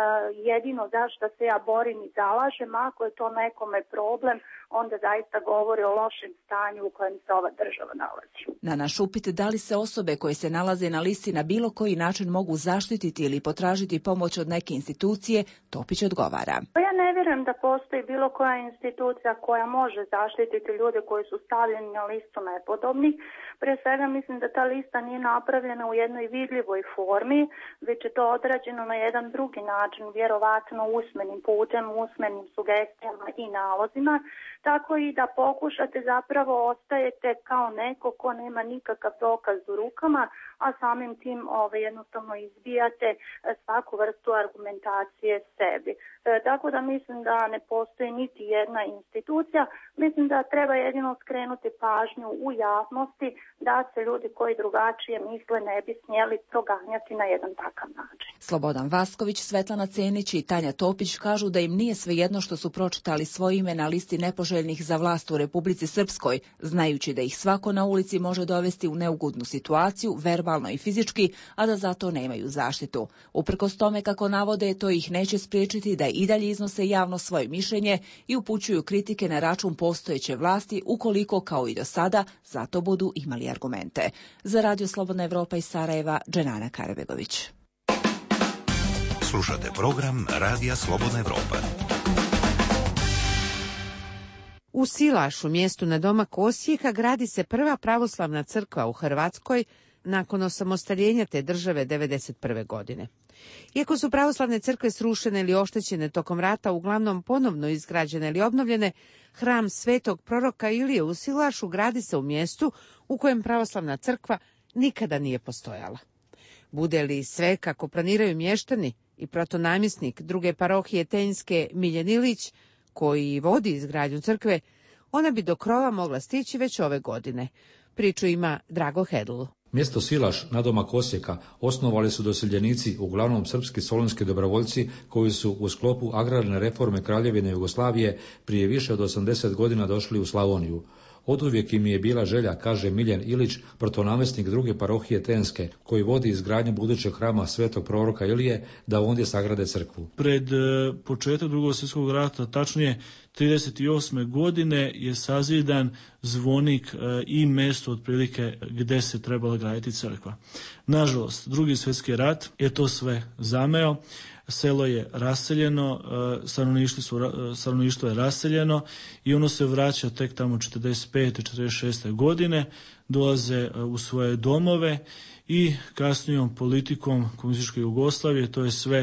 jedino zašto se ja borim i zalažem. Ako je to nekome problem, onda zaista govori o lošem stanju u kojem se ova država nalazi. Na naš upit da li se osobe koje se nalaze na listi na bilo koji način mogu zaštititi ili potražiti pomoć od neke institucije, Topić odgovara. Ja ne vjerujem da postoji bilo koja institucija koja može zaštititi ljude koji su stavljeni na listu nepodobnih. Prije svega mislim da ta lista nije napravljena u jednoj vidljivoj formi, već je to odrađeno na jedan drugi način, vjerovatno usmenim putem, usmenim sugestijama i nalozima, tako i da pokušate zapravo ostajete kao neko ko nema nikakav dokaz u rukama, a samim tim jednostavno izbijate svaku vrstu argumentacije sebi. Tako da mislim da ne postoji niti jedna institucija. Mislim da treba jedino skrenuti pažnju u javnosti da se ljudi koji drugačije misle ne bi smjeli proganjati na jedan takav način. Slobodan Vasković, Svetlana Cenić i Tanja Topić kažu da im nije svejedno što su pročitali svoje ime na listi nepoželjnih za vlast u Republici Srpskoj, znajući da ih svako na ulici može dovesti u neugodnu situaciju, verbalno i fizički, a da zato nemaju zaštitu. Uprkos tome, kako navode, to ih neće spriječiti da i dalje iznose javno svoje mišljenje i upućuju kritike na račun postojeće vlasti ukoliko, kao i do sada, zato budu imali argumente. Za Radio Slobodna Evropa iz Sarajeva, Dženana Karabegović. Slušate program Radija Slobodna Evropa. U Silašu, mjestu na domak Osijeka, gradi se prva pravoslavna crkva u Hrvatskoj nakon osamostaljenja te države 1991. godine. Iako su pravoslavne crkve srušene ili oštećene tokom rata, uglavnom ponovno izgrađene ili obnovljene, hram svetog proroka Ilije u Silašu gradi se u mjestu u kojem pravoslavna crkva nikada nije postojala. Bude li sve kako planiraju mještani i protonamjesnik druge parohije Tenjske Miljen Ilić, koji vodi izgradnju crkve, ona bi do krova mogla stići već ove godine. Priču ima Drago Hedl. Mjesto Silaš, nadomak Osijeka, osnovali su doseljenici, uglavnom srpski solunski dobrovoljci, koji su u sklopu agrarne reforme Kraljevine Jugoslavije prije više od 80 godina došli u Slavoniju. Oduvijek im je bila želja, kaže Miljen Ilić, protonamjesnik druge parohije Tenske, koji vodi izgradnju budućeg hrama svetog proroka Ilije, da ondje sagrade crkvu. Pred početak Drugog svjetskog rata, tačnije 1938. godine, je sazidan zvonik i mjesto otprilike gdje se trebala graditi crkva. Nažalost, Drugi svjetski rat je to sve zameo. Selo je raseljeno, stanovništvo je raseljeno i ono se vraća tek tamo 45. 46. godine, dolaze u svoje domove i kasnijom politikom komunističke Jugoslavije to je sve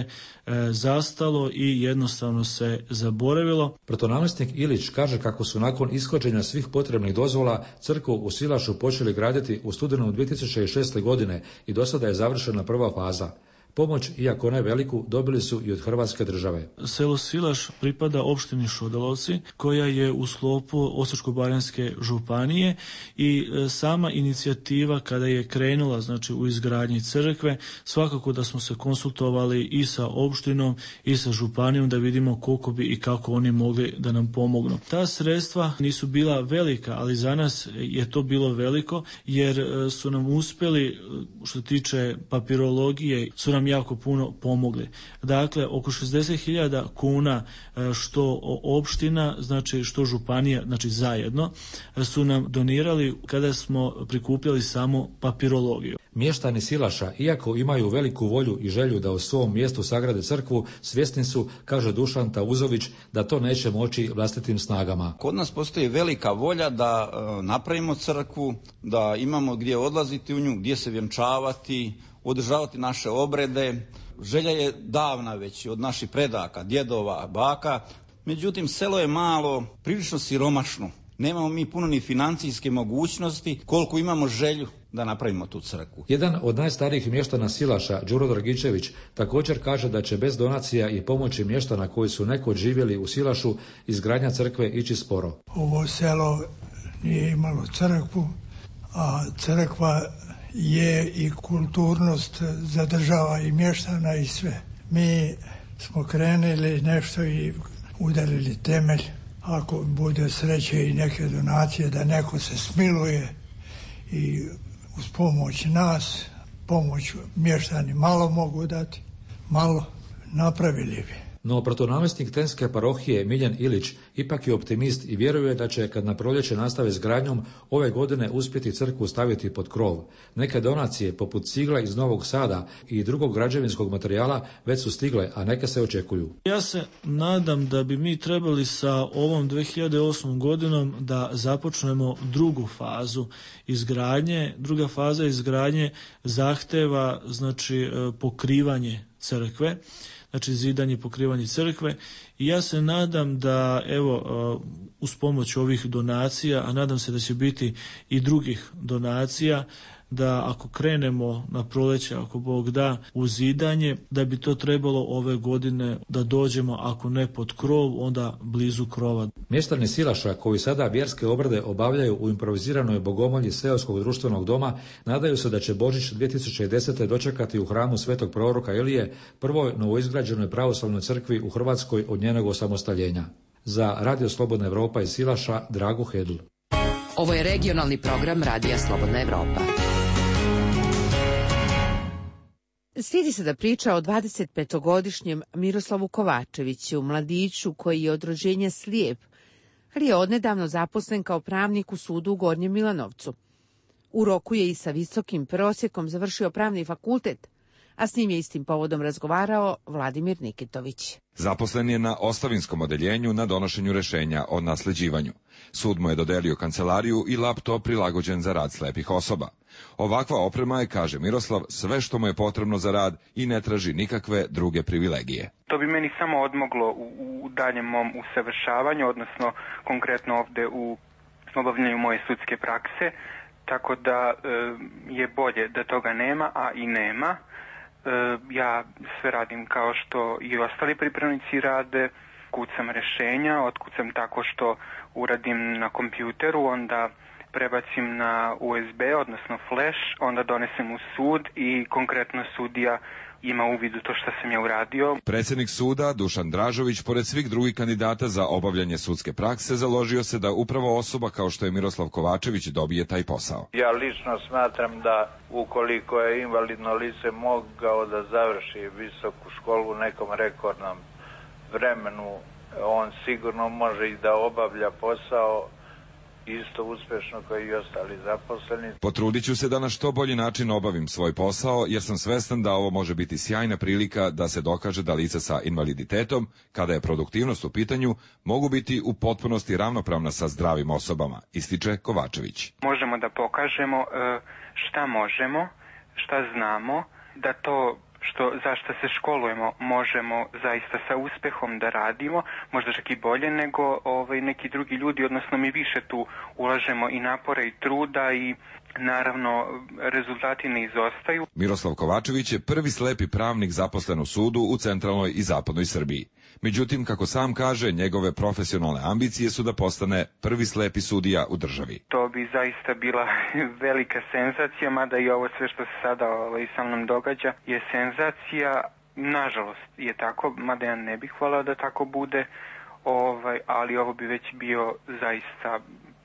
zastalo i jednostavno se zaboravilo. Protonamjesnik Ilić kaže kako su nakon ishođenja svih potrebnih dozvola crkvu u Silašu počeli graditi u studenom 2006. godine i do sada je završena prva faza. Pomoć, iako ne veliku, dobili su i od Hrvatske države. Selo Silaš pripada opštini Šodalovci, koja je u sklopu Osječko-baranjske županije i sama inicijativa kada je krenula, znači, u izgradnji crkve, svakako da smo se konsultovali i sa opštinom i sa županijom da vidimo koliko bi i kako oni mogli da nam pomognu. Ta sredstva nisu bila velika, ali za nas je to bilo veliko jer su nam uspjeli, što tiče papirologije, su nam jako puno pomogli. Dakle, oko 60.000 kuna što opština, znači što županija, znači zajedno, su nam donirali kada smo prikupljali samo papirologiju. Mještani Silaša, iako imaju veliku volju i želju da u svom mjestu sagrade crkvu, svjesni su, kaže Dušan Tauzović, da to neće moći vlastitim snagama. Kod nas postoji velika volja da napravimo crkvu, da imamo gdje odlaziti u nju, gdje se vjenčavati, održavati naše obrede. Želja je davna već od naših predaka, djedova, baka. Međutim, selo je malo, prilično siromašno. Nemamo mi puno ni financijske mogućnosti koliko imamo želju da napravimo tu crkvu. Jedan od najstarijih mještana Silaša, Đuro Dragičević, također kaže da će bez donacija i pomoći mještana koji su nekoć živjeli u Silašu izgradnja crkve ići sporo. Ovo selo nije imalo crkvu, a crkva je i kulturnost zadržava i mještana i sve. Mi smo krenuli nešto i udarili temelj. Ako bude sreće i neke donacije da neko se smiluje i uz pomoć nas, pomoć mještani malo mogu dati, malo napravili bi. No protonamjesnik Tenske parohije Miljan Ilić ipak je optimist i vjeruje da će, kad na proljeće nastave s gradnjom, ove godine uspjeti crkvu staviti pod krov. Neke donacije, poput cigla iz Novog Sada i drugog građevinskog materijala, već su stigle, a neke se očekuju. Ja se nadam da bi mi trebali sa ovom 2008. godinom da započnemo drugu fazu izgradnje. Druga faza izgradnje zahteva, znači, pokrivanje crkve, znači zidanje i pokrivanje crkve, i ja se nadam da, evo, uz pomoć ovih donacija, a nadam se da će biti i drugih donacija, da ako krenemo na proljeće, ako Bog da, u zidanje, da bi to trebalo ove godine da dođemo, ako ne pod krov, onda blizu krova. Mještani Silaša, koji sada vjerske obrede obavljaju u improviziranoj bogomolji seoskog društvenog doma, nadaju se da će Božić 2010. dočekati u hramu svetog proroka Ilije, prvoj novoizgrađenoj pravoslavnoj crkvi u Hrvatskoj od njenog osamostaljenja. Za Radio Slobodna Evropa iz Silaša, Drago Hedl. Ovo je regionalni program Radija Slobodna Evropa. Slijedi se da priča o 25-godišnjem Miroslavu Kovačeviću, mladiću koji je od rođenja slijep, ali je odnedavno zaposlen kao pravnik u sudu u Gornjem Milanovcu. U roku je i sa visokim prosjekom završio pravni fakultet, a s njim je istim povodom razgovarao Vladimir Nikitović. Zaposlen je na ostavinskom odeljenju na donošenju rješenja o nasljeđivanju. Sud mu je dodelio kancelariju i laptop prilagođen za rad slepih osoba. Ovakva oprema je, kaže Miroslav, sve što mu je potrebno za rad i ne traži nikakve druge privilegije. To bi meni samo odmoglo u daljem mom usavršavanju, odnosno konkretno ovdje u obavljanju moje sudske prakse, tako da je bolje da toga nema, a i nema. Ja sve radim kao što i ostali pripravnici rade, kucam rješenja, otkucam tako što uradim na kompjuteru, onda prebacim na USB, odnosno flash, onda donesem u sud i konkretno sudija ima uvid u to što sam ja uradio. Predsjednik suda Dušan Dražović, pored svih drugih kandidata za obavljanje sudske prakse, založio se da upravo osoba kao što je Miroslav Kovačević dobije taj posao. Ja lično smatram da ukoliko je invalidno lice mogao da završi visoku školu u nekom rekordnom vremenu, on sigurno može i da obavlja posao isto uspješno kao i ostali zaposleni. Potrudit ću se da na što bolji način obavim svoj posao, jer sam svestan da ovo može biti sjajna prilika da se dokaže da lica sa invaliditetom, kada je produktivnost u pitanju, mogu biti u potpunosti ravnopravna sa zdravim osobama, ističe Kovačević. Možemo da pokažemo šta možemo, šta znamo, da to za što se školujemo možemo zaista sa uspjehom da radimo, možda čak i bolje nego neki drugi ljudi, odnosno mi više tu ulažemo i napore i truda i naravno rezultati ne izostaju. Miroslav Kovačević je prvi slepi pravnik zaposlen u sudu u centralnoj i zapadnoj Srbiji. Međutim, kako sam kaže, njegove profesionalne ambicije su da postane prvi slepi sudija u državi. To bi zaista bila velika senzacija, mada i ovo sve što se sada sa mnom događa je senzacija. Nažalost je tako, mada ja ne bih volao da tako bude, ali ovo bi već bio zaista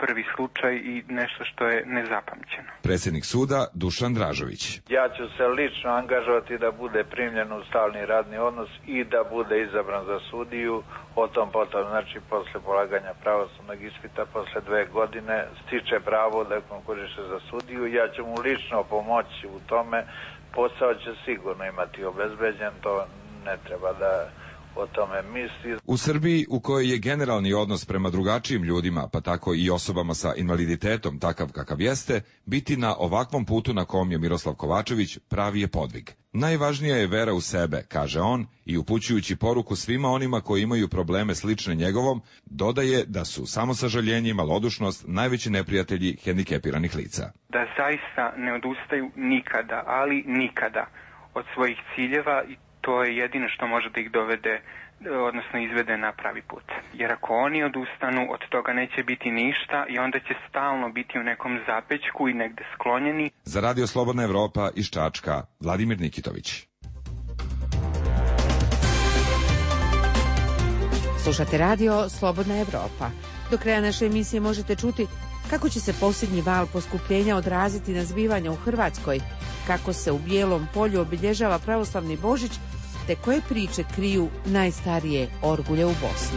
prvi slučaj i nešto što je nezapamćeno. Predsjednik suda Dušan Dražović. Ja ću se lično angažovati da bude primljen u stalni radni odnos i da bude izabran za sudiju. O tom potom, znači posle polaganja pravosudnog ispita, posle 2 godine stiče pravo da konkuriše za sudiju. Ja ću mu lično pomoći u tome. Posao će sigurno imati obezbeđen, to ne treba da o tome misli. U Srbiji, u kojoj je generalni odnos prema drugačijim ljudima, pa tako i osobama sa invaliditetom takav kakav jeste, biti na ovakvom putu na kom je Miroslav Kovačević pravi je podvig. Najvažnija je vera u sebe, kaže on, i upućujući poruku svima onima koji imaju probleme slične njegovom, dodaje da su samosažaljenje i malodušnost najveći neprijatelji hendikepiranih lica. Da zaista ne odustaju nikada, ali nikada od svojih ciljeva i to je jedino što može da ih dovede, odnosno izvede na pravi put. Jer ako oni odustanu, od toga neće biti ništa i onda će stalno biti u nekom zapećku i negde sklonjeni. Za Radio Slobodna Evropa iz Čačka, Vladimir Nikitović. Slušate radio Slobodna Evropa. Do kraja naše emisije možete čuti kako će se posljednji val poskupljenja odraziti na zbivanja u Hrvatskoj, kako se u Bijelom polju obilježava pravoslavni Božić, te koje priče kriju najstarije orgulje u Bosni.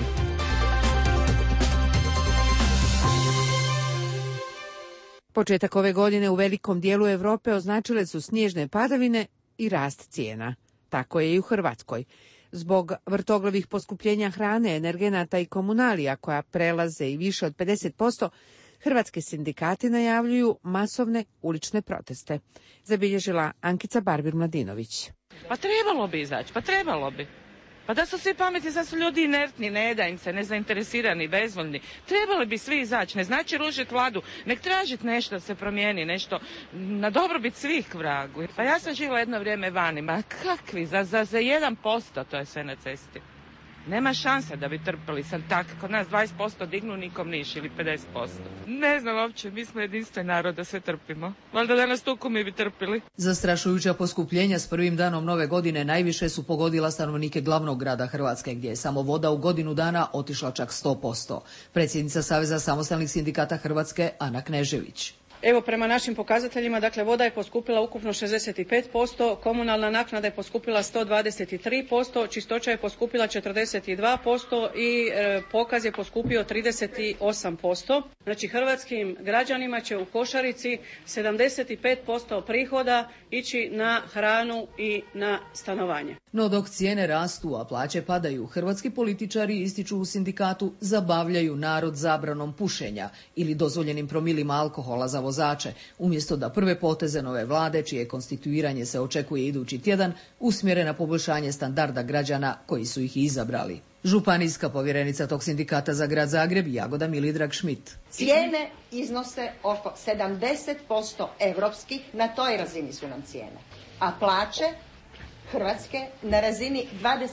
Početak ove godine u velikom dijelu Europe označile su snježne padavine i rast cijena. Tako je i u Hrvatskoj. Zbog vrtoglavih poskupljenja hrane, energenata i komunalija koja prelaze i više od 50%, hrvatski sindikati najavljuju masovne ulične proteste. Zabilježila Ankica Barbir-Mladinović. Pa trebalo bi izaći, pa trebalo bi. Pa da su svi pametni, sad su ljudi inertni, ne da im se, nezainteresirani, bezvoljni. Trebali bi svi izaći, ne znači ružiti vladu, nek tražiti nešto da se promijeni, nešto na dobrobit svih vragu. Pa ja sam živjela jedno vrijeme vani, ma kakvi, za 1% to je sve na cesti. Nema šanse da bi trpili sad tak, kod nas 20% dignu, nikom niš ili 50%. Ne znam uopće, mi smo jedinstven narod da sve trpimo. Valjda danas toliko mi bi trpili. Zastrašujuća poskupljenja s prvim danom nove godine najviše su pogodila stanovnike glavnog grada Hrvatske, gdje je samo voda u godinu dana otišla čak 100%. Predsjednica Saveza samostalnih sindikata Hrvatske Ana Knežević. Evo, prema našim pokazateljima, dakle, voda je poskupila ukupno 65%, komunalna naknada je poskupila 123%, čistoća je poskupila 42% i pokaz je poskupio 38%. Znači, hrvatskim građanima će u košarici 75% prihoda ići na hranu i na stanovanje. No dok cijene rastu, a plaće padaju, hrvatski političari, ističu u sindikatu, zabavljaju narod zabranom pušenja ili dozvoljenim promilima alkohola za vozače, umjesto da prve poteze nove vlade, čije konstituiranje se očekuje idući tjedan, usmjere na poboljšanje standarda građana koji su ih izabrali. Županijska povjerenica tog sindikata za grad Zagreb, Jagoda Milidrag Šmit. Cijene iznose oko 70% evropskih, na toj razini su nam cijene, a plaće Hrvatske na razini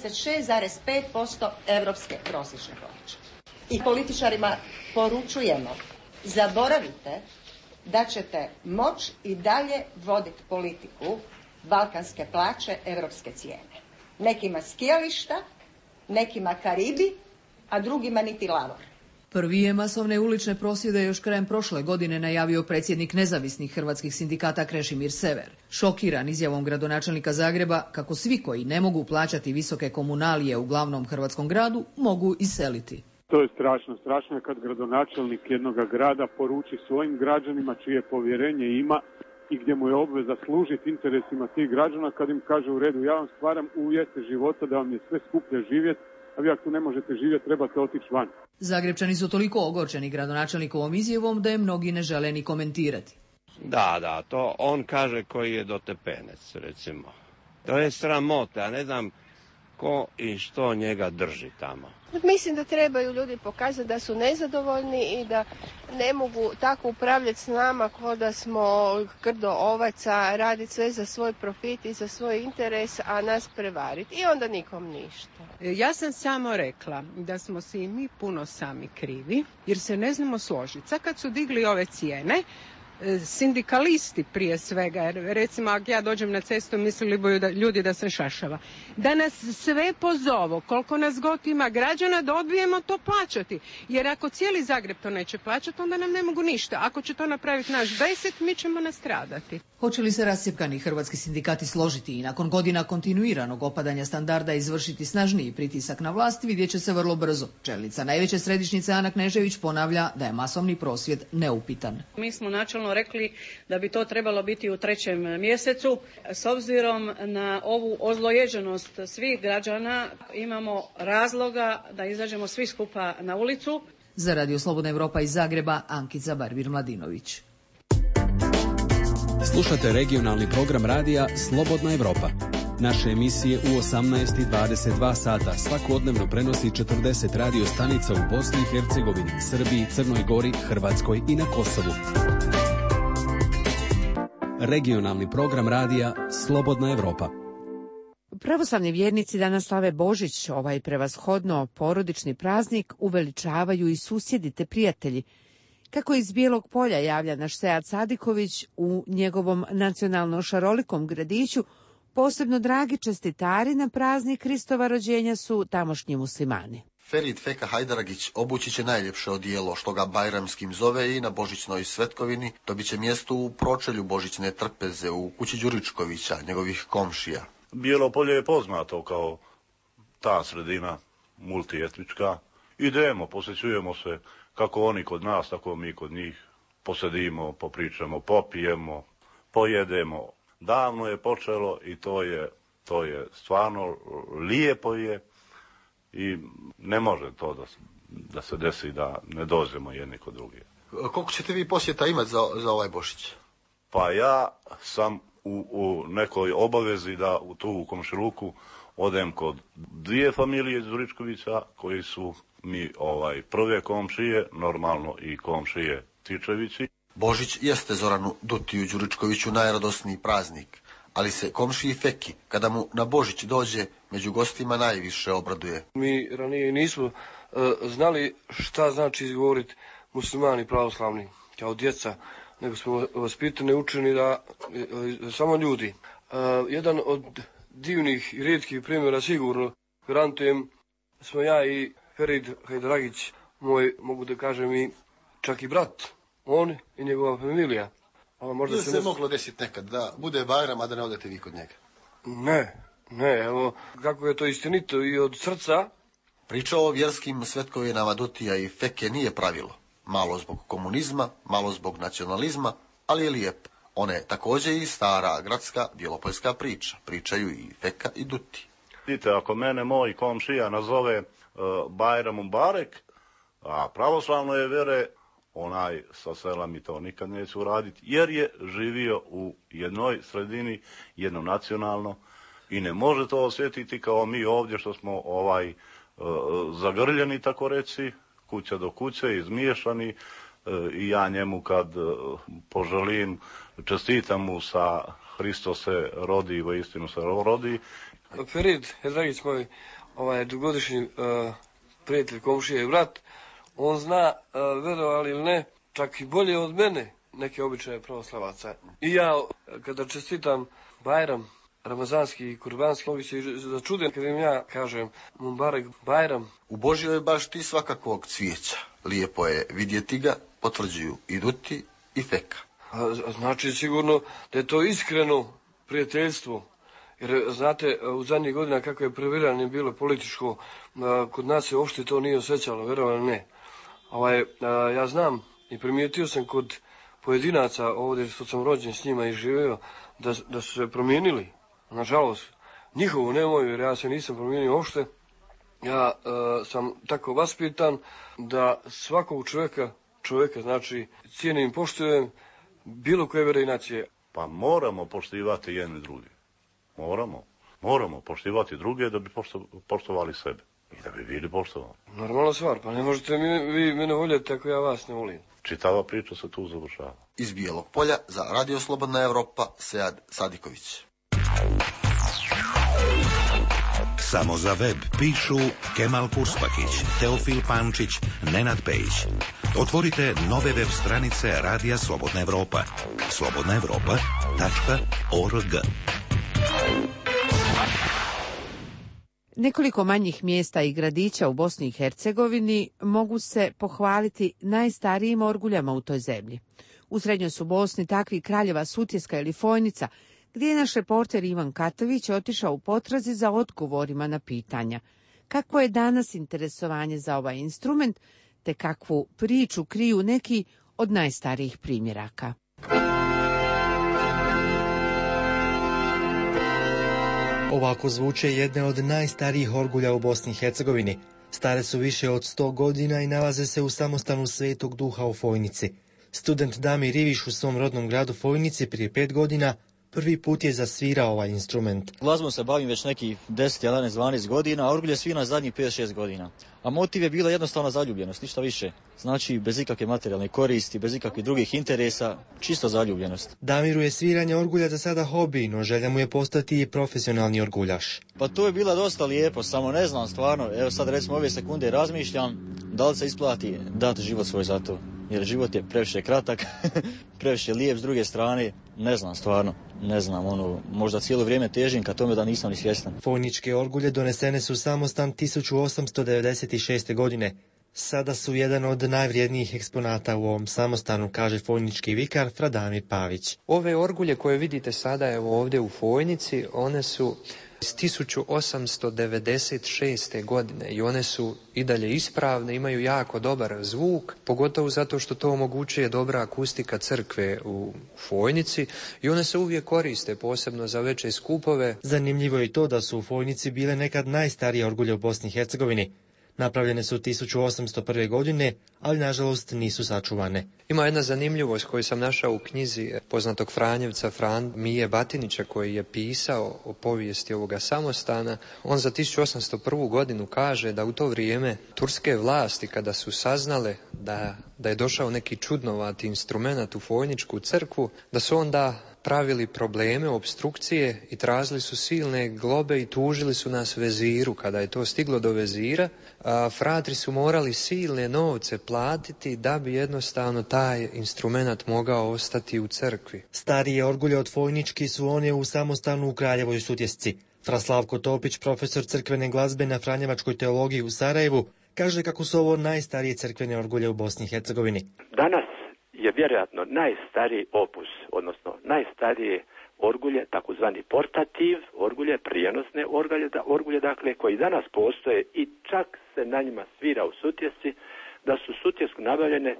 26,5% evropske prosječne plaće. I političarima poručujemo, zaboravite da ćete moći i dalje voditi politiku balkanske plaće, evropske cijene. Nekima skijališta, nekima Karibi, a drugima niti lavor. Prvi je masovne ulične prosvjede još krajem prošle godine najavio predsjednik nezavisnih hrvatskih sindikata Krešimir Sever. Šokiran izjavom gradonačelnika Zagreba kako svi koji ne mogu plaćati visoke komunalije u glavnom hrvatskom gradu mogu iseliti. To je strašno. Strašno je kad gradonačelnik jednog grada poruči svojim građanima čije povjerenje ima i gdje mu je obveza služiti interesima tih građana, kad im kaže u redu, ja vam stvaram uvjete života da vam je sve skuplje živjeti, a vi ako tu ne možete živjeti trebate otići van. Zagrebčani su toliko ogorčeni gradonačelnikovom izjavom da je mnogi ne žele ni komentirati. Da, to on kaže koji je dotepenec, recimo. To je sramota, ne znam ko i što njega drži tamo. Mislim da trebaju ljudi pokazati da su nezadovoljni i da ne mogu tako upravljati s nama kao da smo krdo ovaca, raditi sve za svoj profit i za svoj interes, a nas prevariti. I onda nikom ništa. Ja sam samo rekla da smo si i mi puno sami krivi, jer se ne znamo složiti. Sad kad su digli ove cijene, sindikalisti prije svega, jer recimo ako ja dođem na cestu mislili bi ljudi da se šašava, da nas sve pozovu, koliko nas god ima građana, da odbijemo to plaćati. Jer ako cijeli Zagreb to neće plaćati, onda nam ne mogu ništa. Ako će to napraviti naš 10, mi ćemo nastradati. Hoće li se rascjepkani hrvatski sindikati složiti i nakon godina kontinuiranog opadanja standarda izvršiti snažniji pritisak na vlast, vidjet će se vrlo brzo. Čelnica najveće središnjice Ana Knežević ponavlja da je masovni prosvjed neupitan. Mi smo načelno rekli da bi to trebalo biti u 3. mjesecu. S obzirom na ovu ozlojeđenost svih građana imamo razloga da izađemo svi skupa na ulicu. Za Radio Slobodna Evropa iz Zagreba, Ankica Barbir-Mladinović. Slušate regionalni program radija Slobodna Evropa. Naše emisije u 18:22 sata svakodnevno prenosi 40 radio stanica u Bosni i Hercegovini, Srbiji, Crnoj Gori, Hrvatskoj i na Kosovu. Regionalni program radija Slobodna Evropa. Pravoslavni vjernici danas slave Božić, ovaj prevashodno porodični praznik uveličavaju i susjedi te prijatelji. Kako iz Bijelog Polja javlja naš Sead Sadiković, u njegovom nacionalno šarolikom gradiću posebno dragi čestitari na praznik Kristova rođenja su tamošnji muslimani. Ferid Feka Hajdaragić obući će najljepše odijelo, što ga bajramskim zove, i na božićnoj svetkovini dobit će mjesto u pročelju božićne trpeze u kući Đuričkovića, njegovih komšija. Bijelo Polje je poznato kao ta sredina multietnička. Idemo, posjećujemo se, kako oni kod nas, tako mi kod njih. Posedimo, popričamo, popijemo, pojedemo. Davno je počelo i to je stvarno lijepo je i ne može to da se desi da ne dođemo jedni kod drugih. Koliko ćete vi posjeta imati za ovaj Božić? Pa ja sam u nekoj obavezi da tu u komšiluku odem kod 2 familije iz Đuričkovića koji su mi prve komšije, normalno i komšije Tičevići. Božić jeste Zoranu Dutiju Đuričkoviću najradosniji praznik, ali se komšiji Feki, kada mu na Božić dođe, među gostima najviše obraduje. Mi ranije nismo znali šta znači izgovoriti muslimani pravoslavni kao djeca, nego smo vaspitani, učeni da samo ljudi. Jedan od divnih i rijetkih primjera sigurno, garantujem, smo ja i Ferid Hajdaragić, moj, mogu da kažem, i čak i brat, on i njegova familija. Možda se moglo desiti nekad da bude Bajram, a da ne odete vi kod njega? Ne, evo, kako je to istinito i od srca. Priča o vjerskim svetkovinama Dutija i Feke nije pravilo. Malo zbog komunizma, malo zbog nacionalizma, ali je lijep. Ona je također i stara gradska bjelopoljska priča. Pričaju i Feka i Duti. Vidite, ako mene moj komšija nazove Bajram Mubarek, a pravoslavno je vjere, onaj sa sela mi to nikad neće uraditi, jer je živio u jednoj sredini, jednom nacionalno, i ne može to osjetiti kao mi ovdje što smo zagrljeni, tako reći, kuća do kuće, izmiješani, i ja njemu kad poželim, čestitam mu sa Hristo se rodi, voistinu se rodi. Ferid Hajdaragić, moj dugogodišnji prijatelj, komšija i brat, on zna, verovali ili ne, čak i bolje od mene neke običaje pravoslavaca. I ja, kada čestitam Bajram, ramazanski i kurbanski, mogu se začuditi kada im ja kažem Mubarek Bajram. U Božjoj bašti svakakvog cvijeća. Lijepo je vidjeti ga, potvrđuju i Duti i Feka. Znači sigurno da je to iskreno prijateljstvo. Jer znate, u zadnjih godina kako je previranje bilo političko, kod nas se uopšte to nije osjećalo, verovali ne. Ja znam i primijetio sam kod pojedinaca ovdje što sam rođen s njima i živio, da su se promijenili. Nažalost, njihovu ne moju, jer ja se nisam promijenio uopšte. Ja sam tako vaspitan da svakog čovjeka znači cijenim i poštujem bilo koje vjere i nacije. Pa moramo poštivati jedni drugi. Moramo poštivati druge da bi poštovali sebe. I da bi bili poštovani. Normalna stvar, pa ne možete vi mene voljeti ako ja vas ne volim. Čitava priča se tu završava. Iz Bijelog Polja za Radio Slobodna Evropa, Sead Sadiković. Samo za web pišu Kemal Kurspakić, Teofil Pančić, Nenad Pejić. Otvorite nove web stranice Radija Slobodna Evropa. slobodnaevropa.org. Nekoliko manjih mjesta i gradića u Bosni i Hercegovini mogu se pohvaliti najstarijim orguljama u toj zemlji. U srednjoj su Bosni takvi Kraljeva Sutjeska ili Fojnica, gdje je naš reporter Ivan Katović otišao u potrazi za odgovorima na pitanja. Kakvo je danas interesovanje za ovaj instrument, te kakvu priču kriju neki od najstarijih primjeraka. Ovako zvuče jedne od najstarijih orgulja u Bosni i Hercegovini. Stare su više od 100 godina i nalaze se u samostanu Svetog Duha u Fojnici. Student Damir Iviš u svom rodnom gradu Fojnici prije 5 godina prvi put je zasvirao ovaj instrument. Glazbom se bavim već nekih 10, 11, 12 godina, a orgulje svira zadnjih 5-6 godina. A motiv je bila jednostavna zaljubljenost, ništa više. Znači, bez ikakve materijalne koristi, bez ikakvih drugih interesa, čisto zaljubljenost. Damiru je sviranje orgulja za sada hobi, no želja mu je postati i profesionalni orguljaš. Pa to je bila dosta lijepo, samo ne znam stvarno, evo sad recimo ove sekunde razmišljam da li se isplati dati život svoj za to. Jer život je previše kratak, previše lijep, s druge strane, ne znam stvarno, možda cijelo vrijeme težim ka tome da nisam ni svjestan. Fojničke orgulje donesene su samostan 1896. godine. Sada su jedan od najvrijednijih eksponata u ovom samostanu, kaže fojnički vikar Fradamir Pavić. Ove orgulje koje vidite sada evo ovdje u Fojnici, one su iz 1896. godine i one su i dalje ispravne, imaju jako dobar zvuk, pogotovo zato što to omogućuje dobra akustika crkve u Fojnici i one se uvijek koriste, posebno za veće skupove. Zanimljivo je i to da su u Fojnici bile nekad najstarije orgulje u Bosni i Hercegovini. Napravljene su 1801. godine, ali nažalost nisu sačuvane. Ima jedna zanimljivost koju sam našao u knjizi poznatog Franjevca Mije Batinića, koji je pisao o povijesti ovoga samostana. On za 1801. godinu kaže da u to vrijeme turske vlasti, kada su saznale da je došao neki čudnovati instrument u Fojničku crkvu, da su onda pravili probleme, opstrukcije i tražili su silne globe i tužili su nas veziru. Kada je to stiglo do vezira, fratri su morali silne novce platiti da bi jednostavno taj instrument mogao ostati u crkvi. Starije orgulje od Fojnički su one u samostanu u Kraljevoj Sutjesci. Fra Slavko Topić, profesor crkvene glazbe na Franjevačkoj teologiji u Sarajevu, kaže kako su ovo najstarije crkvene orgulje u Bosni i Hercegovini. Danas je vjerojatno najstariji opus, odnosno najstarije orgulje, takozvani portativ, orgulje, prijenosne orgulje, dakle, koji danas postoje i čak se na njima svira u Sutjesci, da su Sutjesku nabavljene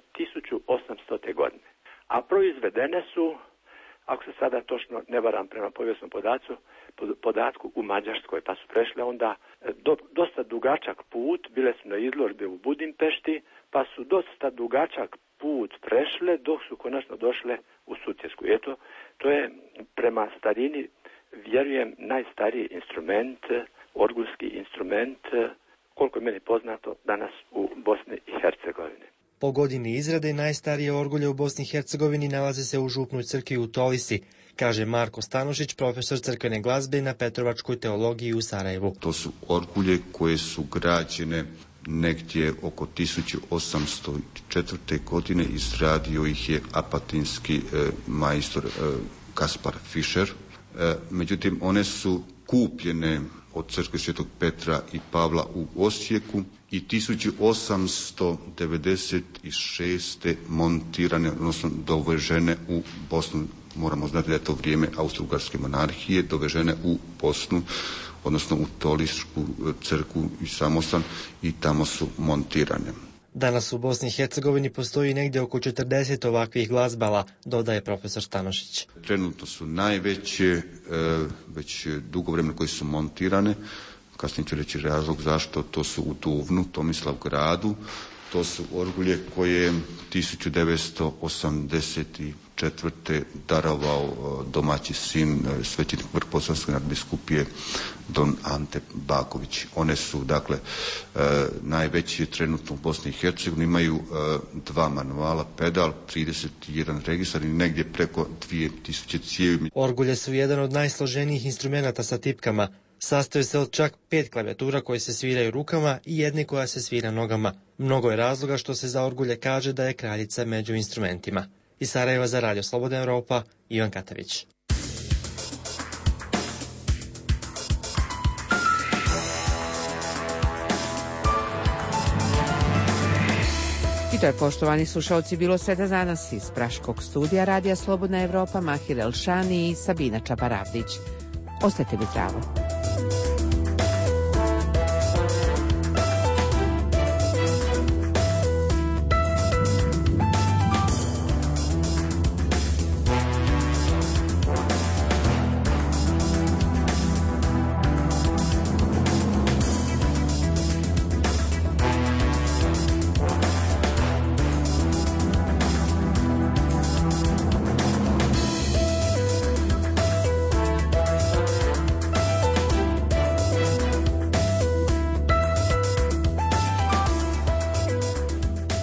1800. godine. A proizvedene su, ako se sada točno ne varam prema povijesnom podatku, u Mađarskoj, pa su prešle onda dosta dugačak put, bile su na izložbi u Budimpešti, pa su dosta dugačak put prešle dok su konačno došle u Sutjesku. Eto, to je prema starini, vjerujem, najstariji instrument, orgulski instrument, koliko je meni poznato, danas u Bosni i Hercegovini. Po godini izrade najstarije orgulje u Bosni i Hercegovini nalaze se u župnoj crkvi u Tolisi, kaže Marko Stanošić, profesor crkvene glazbe na Petrovačkoj teologiji u Sarajevu. To su orgulje koje su građene negdje oko 1804. godine, izradio ih je apatinski majstor Kaspar Fischer. Međutim, one su kupljene od crkve Svetog Petra i Pavla u Osijeku i 1896. montirane, odnosno dovežene u Bosnu. Moramo znati da je to vrijeme Austro-Ugarske monarhije, dovežene u Bosnu, odnosno u Tolišku crkvu i samostan, i tamo su montirane. Danas u Bosni i Hercegovini postoji negdje oko 40 ovakvih glazbala, dodaje profesor Stanošić. Trenutno su najveće, već dugo vremena koje su montirane. Kasnije ću reći razlog zašto. To su u Duvnu, Tomislavgradu. To su orgulje koje 1984. darovao domaći sin svećenik Vrhposavske nadbiskupije don Ante Baković. One su, dakle, najveći trenutno u Bosni i Hercegovini, imaju 2 manuala, pedal, 31 registar i negdje preko 2000 cijevi. Orgulje su jedan od najsloženijih instrumenata sa tipkama. Sastoji se od čak 5 klavijatura koje se sviraju rukama i jedne koja se svira nogama. Mnogo je razloga što se za orgulje kaže da je kraljica među instrumentima. Iz Sarajeva za Radio Slobodna Evropa, Ivan Katavić. I to je, poštovani slušalci, bilo sve za danas iz Praškog studija Radija Slobodna Evropa, Mahir Elšani i Sabina Čabaravdić. Ostajte mi zdravo.